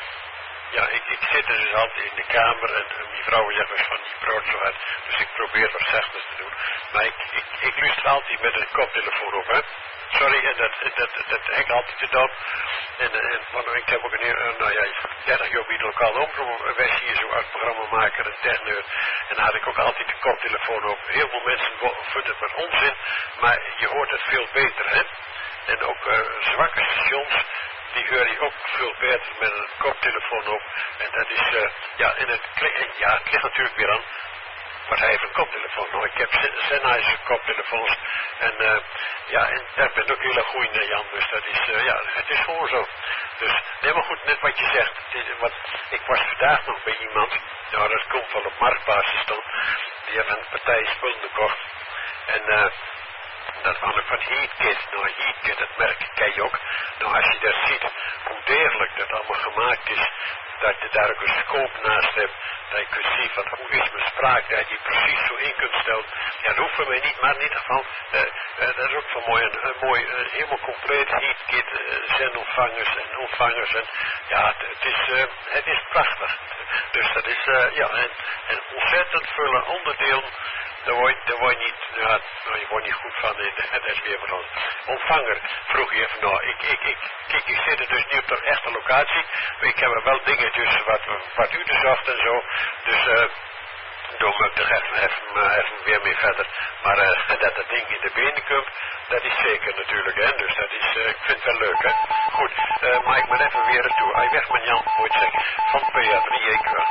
ja, ik, ik zit er dus altijd in de kamer en, en die vrouw zegt dus van die brood zo hard. Dus ik probeer wat zachters te doen. Maar ik, ik, ik luister altijd met een koptelefoon op, hè. Sorry, en dat, dat, dat, dat heb ik altijd gedaan. En, en want ik heb ook een, een nou ja, dertig jaar bij de lokale omroep. Wij zien hier zo uit programmamaker en techneur. En dan had ik ook altijd de koptelefoon op. Heel veel mensen vinden het met onzin, maar je hoort het veel beter, hè. En ook uh, zwakke stations, die hoor je ook veel beter met een koptelefoon op. En dat is, uh, ja, en het, en ja, het ligt natuurlijk weer aan. Maar hij heeft een koptelefoon. Nou, ik heb Sennheiser koptelefoons. En uh, ja, en daar ben ik ook hele goeie in, Jan. Dus dat is, uh, ja, het is gewoon zo. Dus, nee, maar goed, net wat je zegt. Het is, wat, ik was vandaag nog bij iemand. Nou, dat komt wel op marktbasis dan. Die heeft een partij spullen gekocht. En uh, dat was ook van Heatkit. Nou, Heatkit, dat merk ken je ook. Nou, als je dat ziet, hoe degelijk dat allemaal gemaakt is. Dat je daar ook een scope naast hebt. Dat je kunt zien van hoe is mijn spraak. Dat je die precies zo in kunt stellen. Ja, dat hoeven we niet. Maar in ieder geval. Uh, uh, dat is ook van mooi. Een, een mooi. Uh, helemaal compleet heatkit. Uh, zenontvangers en ontvangers. En, ja, het, het, is, uh, het is prachtig. Dus dat is. Uh, ja, en, en ontzettend veel onderdelen. Daar word, daar word je niet, ja, nou, je wordt niet goed van, dat is weer van ontvanger. Vroeg je even, nou, ik, ik, ik, kijk, ik zit er dus niet op de echte locatie, maar ik heb er wel dingen tussen wat, wat u dus zocht en zo, dus uh, daar moet ik er even, even, even weer mee verder. Maar uh, dat dat ding in de benen komt, dat is zeker natuurlijk, hè, dus dat is, uh, ik vind het wel leuk, hè. Goed, uh, maar ik ben even weer naartoe. Hij weg met Jan, moet ik zeggen, van P A drie E Q.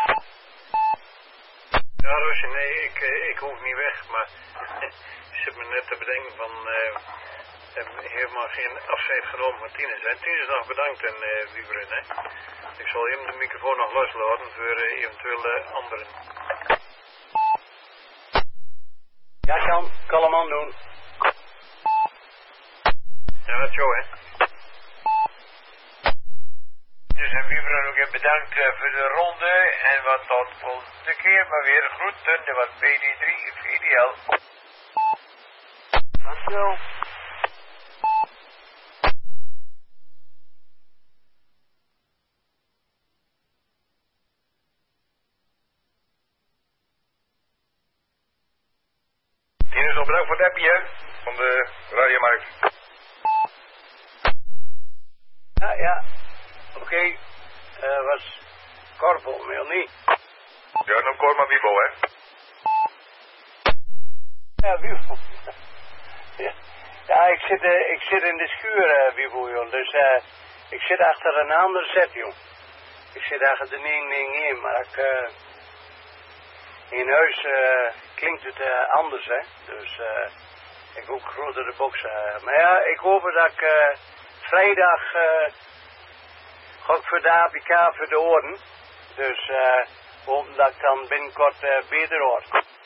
Ja, Roosje, nee, ik, ik hoef niet weg, maar ik zit me net te bedenken van, uh, heb helemaal geen afscheid genomen van Tinus. En Tinus nog bedankt en uh, Wieberen, hè. Ik zal hem de microfoon nog loslaten voor uh, eventuele anderen. Ja, Jan, kalm aan doen. Ja, dat zo, hè. Dus en Wieberen ook even bedankt uh, voor de ronde. En wat tot volgende keer, maar weer groeten. Dat was P D drie V D L. Dankjewel. Tinus, nog bedankt voor het appje, hè, van de radiomarkt. Ja, ja. Oké. Okay. Uh, was Corpel, maar niet. Ja, dan kom maar Wiebo, hè. Ja, Wiebo. ja. ja, ik zit, uh, ik zit in de schuur, uh, Wiebo, joh. Dus uh, ik zit achter een ander zet, joh. Ik zit achter de negen negen één, maar ik... Uh, in huis uh, klinkt het uh, anders, hè. Dus uh, ik ook grotere boxen. Uh, maar ja, ik hoop dat ik uh, vrijdag... Uh, ga ik voor de A P K voor de oren. Dus uh, hoop dat ik dan binnenkort uh, beter hoor.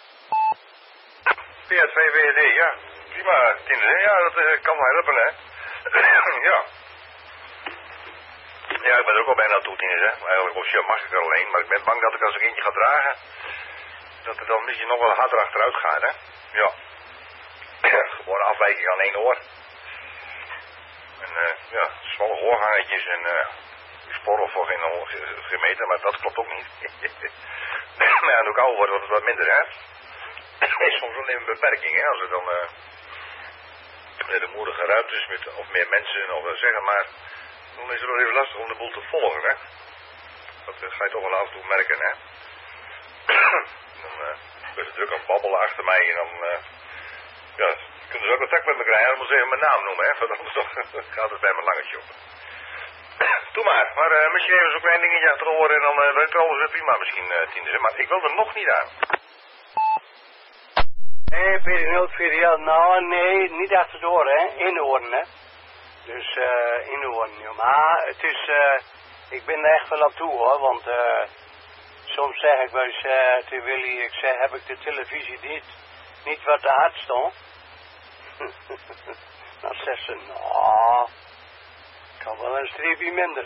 P S V W D, ja. Prima, Tinus, ja, dat uh, kan wel helpen, hè. ja. Ja, ik ben er ook al bijna toe, Tinus, hè. Eigenlijk was je makkelijker alleen, maar ik ben bang dat ik als ik eentje ga dragen, dat het dan misschien nog wel harder achteruit gaat, hè. Ja. Gewoon afwijking aan één oor. En uh, ja, smalle oorgangetjes en uh, sporren voor geen, geen meter, maar dat klopt ook niet. maar ja, toen ik ouder word, wordt het wat minder, hè. Soms wel een beperking, hè, als er dan uh, de moedige ruimtes met of meer mensen of uh, zeggen, maar dan is het wel even lastig om de boel te volgen, hè. Dat uh, ga je toch wel af en toe merken, hè. dan uh, is het druk aan het babbelen achter mij en dan, uh, ja, kunnen ze ook contact met me krijgen, dan moet ze even mijn naam noemen, hè, want anders gaat het bij mijn langetje op. Doe maar, maar uh, misschien even zo'n klein dingetje achter de oren en dan uh, werkt alles weer prima misschien, uh, Tinus, maar ik wil er nog niet aan. Nee, P D nul V D L, nou nee, niet achter de oren, hè, in de oren, hè. Dus uh, in de oren, joh. Maar het is, uh, ik ben er echt wel aan toe, hoor, want uh, soms zeg ik wel eens uh, tegen Willy, ik zeg, heb ik de televisie niet, niet wat te hard stond? Dan zegt ze, nou, kan wel een streepje minder.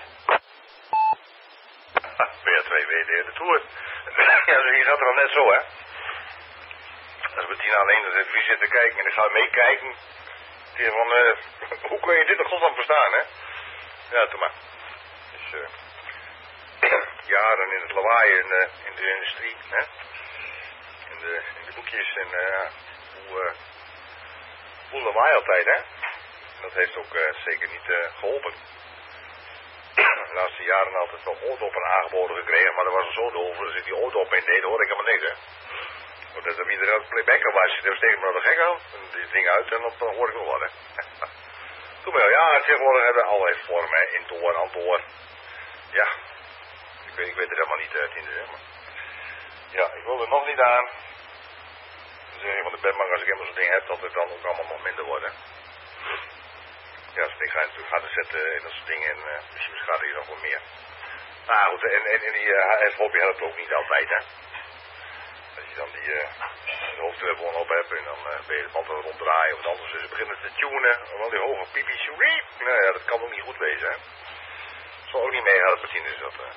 B R twee W D de Tour. ja, dus hier gaat er al net zo, hè. Als we tien alleen de televisie zitten kijken en ik ga meekijken. Van, uh, hoe kun je dit in godsnaam verstaan, hè? Ja, doe maar. Dus, uh, jaren in het lawaai in de, in de industrie, hè? In de, in de boekjes en uh, hoe, uh, hoe lawaai altijd, hè? Dat heeft ook uh, zeker niet uh, geholpen. De laatste jaren altijd wel oordoppen aangeboden gekregen, maar dat was er zo doof. Dus ik die oordop in deed, hoor ik helemaal niks, hè? Dat er iedereen aan het playbacken was, je steeds maar naar de gek aan. Die ding uit en dan hoor ik nog wat, hè. Toen wel, ja, tegenwoordig hebben we allerlei vormen, hè. Indoor, outdoor. Ja. Ik weet, ik weet het helemaal niet, uh, Tinus, hè. Maar... Ja, ik wil er nog niet aan. Dan zeg je van de bedbank, als ik helemaal zo'n ding heb, dat het dan ook allemaal nog minder wordt, hè. Ja, zo'n ding ga je natuurlijk harder zetten en dat soort dingen en uh, misschien gaat er hier nog wat meer. Nou goed, en, en, en die H F hobby helpt ook niet altijd, hè. Als je dan die uh, hoofdtelefoon op hebt en dan uh, ben je het band ronddraaien of anders. Dus ze beginnen te tunen, al die hoge piepjes. Nou ja, dat kan ook niet goed wezen, hè. Dat zal ook niet meehelpen, Tinus, dat. Uh...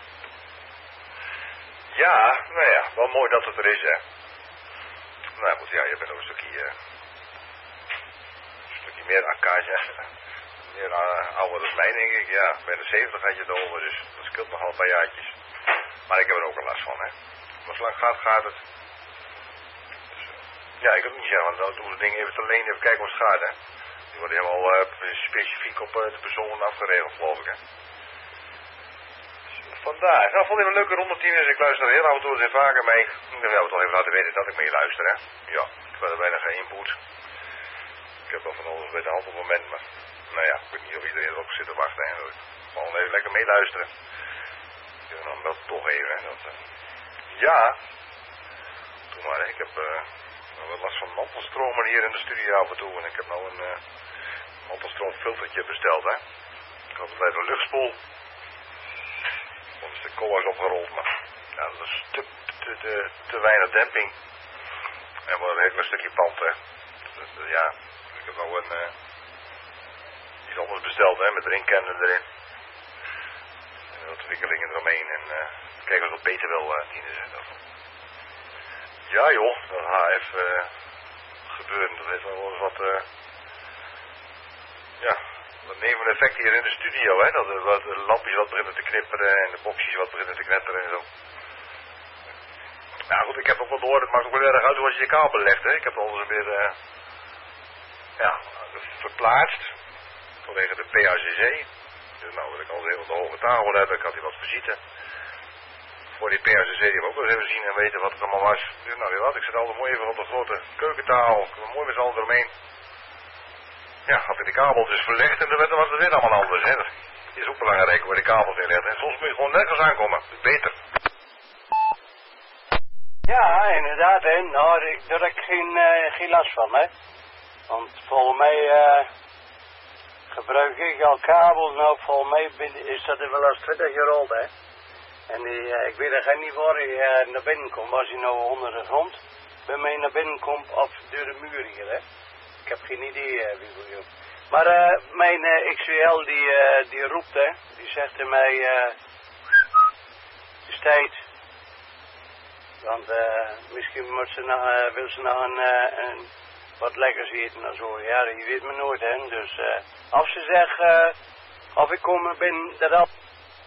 Ja, nou ja, wel mooi dat het er is, hè. Nou goed, ja, je bent ook een stukje, uh, een stukje meer akkaasje, meer uh, ouder dan mij, denk ik. Ja, bij de zeventig had je het over, dus dat scheelt nogal een paar jaartjes. Maar ik heb er ook wel last van, hè. Maar zolang het gaat, gaat het. Ja, ik kan het niet zeggen, want dan doen we dingen even te leen, even kijken wat het gaat, hè. Die worden helemaal uh, specifiek op uh, de persoon afgeregeld, geloof ik, hè. Dus vandaar. Nou, vond ik een leuke ronde, Tinus. Ik luister heel af en toe eens vaker mee. Ik wil jou toch even laten weten dat ik mee luister, hè. Ja, ik heb er bijna geen input. Ik heb wel van alles bij de hand op het moment, maar... Nou ja, ik weet niet of iedereen erop zit te wachten, hè. Gewoon even lekker meeluisteren. Ja, dan meld het toch even, hè. Dat, uh... Ja. Doe maar, hè. Ik heb... Uh... Nou, wat last van mantelstromen hier in de studio af en toe. En ik heb nou een uh, mantelstroomfiltertje besteld, hè. Ik had altijd een luchtspoel. Want is de kool is opgerold, maar ja, dat is te, te, te, te weinig demping. En wel een heel klein stukje pand, hè. Dus, uh, ja, ik heb nog een, uh, iets anders besteld, hè, met drinkkennen erin. En wat wikkelingen eromheen en uh, kijken of het beter wil uh, dienen. Ja joh, dat H F uh, gebeuren, dat heeft wel eens wat, uh, ja, wat neveneffecten hier in de studio, hè. Dat uh, wat, de lampjes wat beginnen te knipperen en de boxjes wat beginnen te knetteren en zo. Nou goed, ik heb ook wel door, het maakt ook wel erg uit als je je kabel legt, hè. Ik heb alles weer, uh, ja, verplaatst, vanwege de P A C C. Dus nou wil ik al heel de hoge tafel hebben, ik had hier wat visite. Voor die P A C C, die hebben ook wel eens even zien en weten wat het allemaal was. Dus nou, weet je wat, ik zit altijd mooi even op de grote keukentafel, mooi met z'n allen eromheen. Ja, had ik de kabeltjes verlegd en dan was het weer allemaal anders, hè. Dat is ook belangrijk waar de kabels in leggen. En soms moet je gewoon nergens aankomen, dat is beter. Ja, inderdaad, hè. Nou, ik, daar heb ik geen, uh, geen last van, hè. Want volgens mij uh, gebruik ik al kabels, nou volgens mij ben, is dat er wel eens twintig jaar oud, hè. En die, uh, ik weet er niet waar hij uh, naar binnen komt, als hij nou onder de grond bij mij naar binnen komt of door de muur hier, hè. Ik heb geen idee uh, wie wil je. Maar uh, mijn uh, X W L die, uh, die roept, hè, die zegt tegen mij, uh, het is tijd. Want uh, misschien moet ze nog, uh, wil ze nog een, uh, een, wat lekkers eten of zo. Ja, je weet me nooit, hè. Dus uh, als ze zegt, uh, of ik kom er binnen, dat al.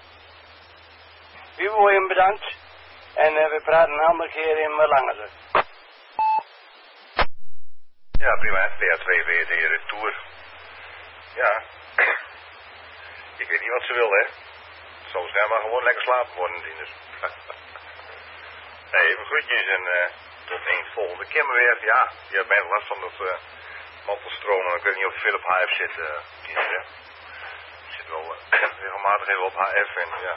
Wie wil je bedankt. En uh, we praten een andere keer in wat langer. Ja, prima. P A twee V D retour. Ja. Ik weet niet wat ze wil, hè. Het zal waarschijnlijk maar gewoon lekker slapen worden, dieners. Nee, even groetjes en uh, tot eens volgende keer maar weer. Ja, je hebt mij last van dat uh, mantelstromen. Ik weet niet of je veel op H F zit, uh, dieners, hè. Ik zit wel uh, regelmatig even op H F en ja.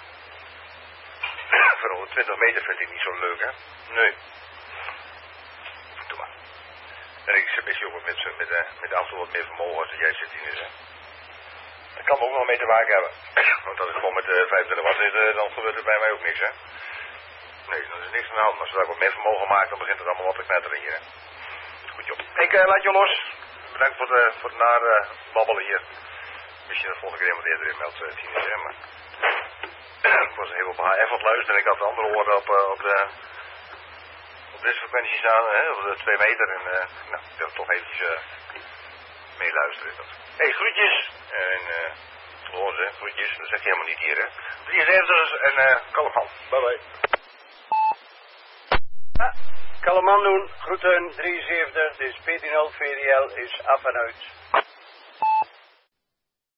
Voor honderdtwintig meter vind ik niet zo leuk, hè. Nee. Doe maar. En ik zit misschien ook met, met, met, met af en toe wat meer vermogen als jij zit hier. Hè. Dat kan er ook nog mee te maken hebben. Want als ik gewoon met uh, vijfentwintig watt zit, uh, dan gebeurt er bij mij ook niks, hè. Nee, dan is er niks aan de hand. Maar zodra ik wat meer vermogen maak, dan begint het allemaal wat te knetteren hier, hè. Goed joh. Ik uh, laat je los. Bedankt voor, de, voor het naar uh, babbelen hier. Misschien de volgende keer wat eerder in meldt, uh, tien uur, maar... Ik was even op H F aan het luisteren en ik had de andere oren op, uh, op de... op deze frequenties aan, hè, op de twee meter. En uh, nou, ik wil toch eventjes uh, meeluisteren. Hé, hey, groetjes. En uh, gewoon hè, groetjes. Dat zeg je helemaal niet hier, hè. drieënzeventig en uh, kalm aan. Bye bye. Ja, kalm aan doen. Groeten drieënzeventig. Dit is P tien nul V D L is af en uit.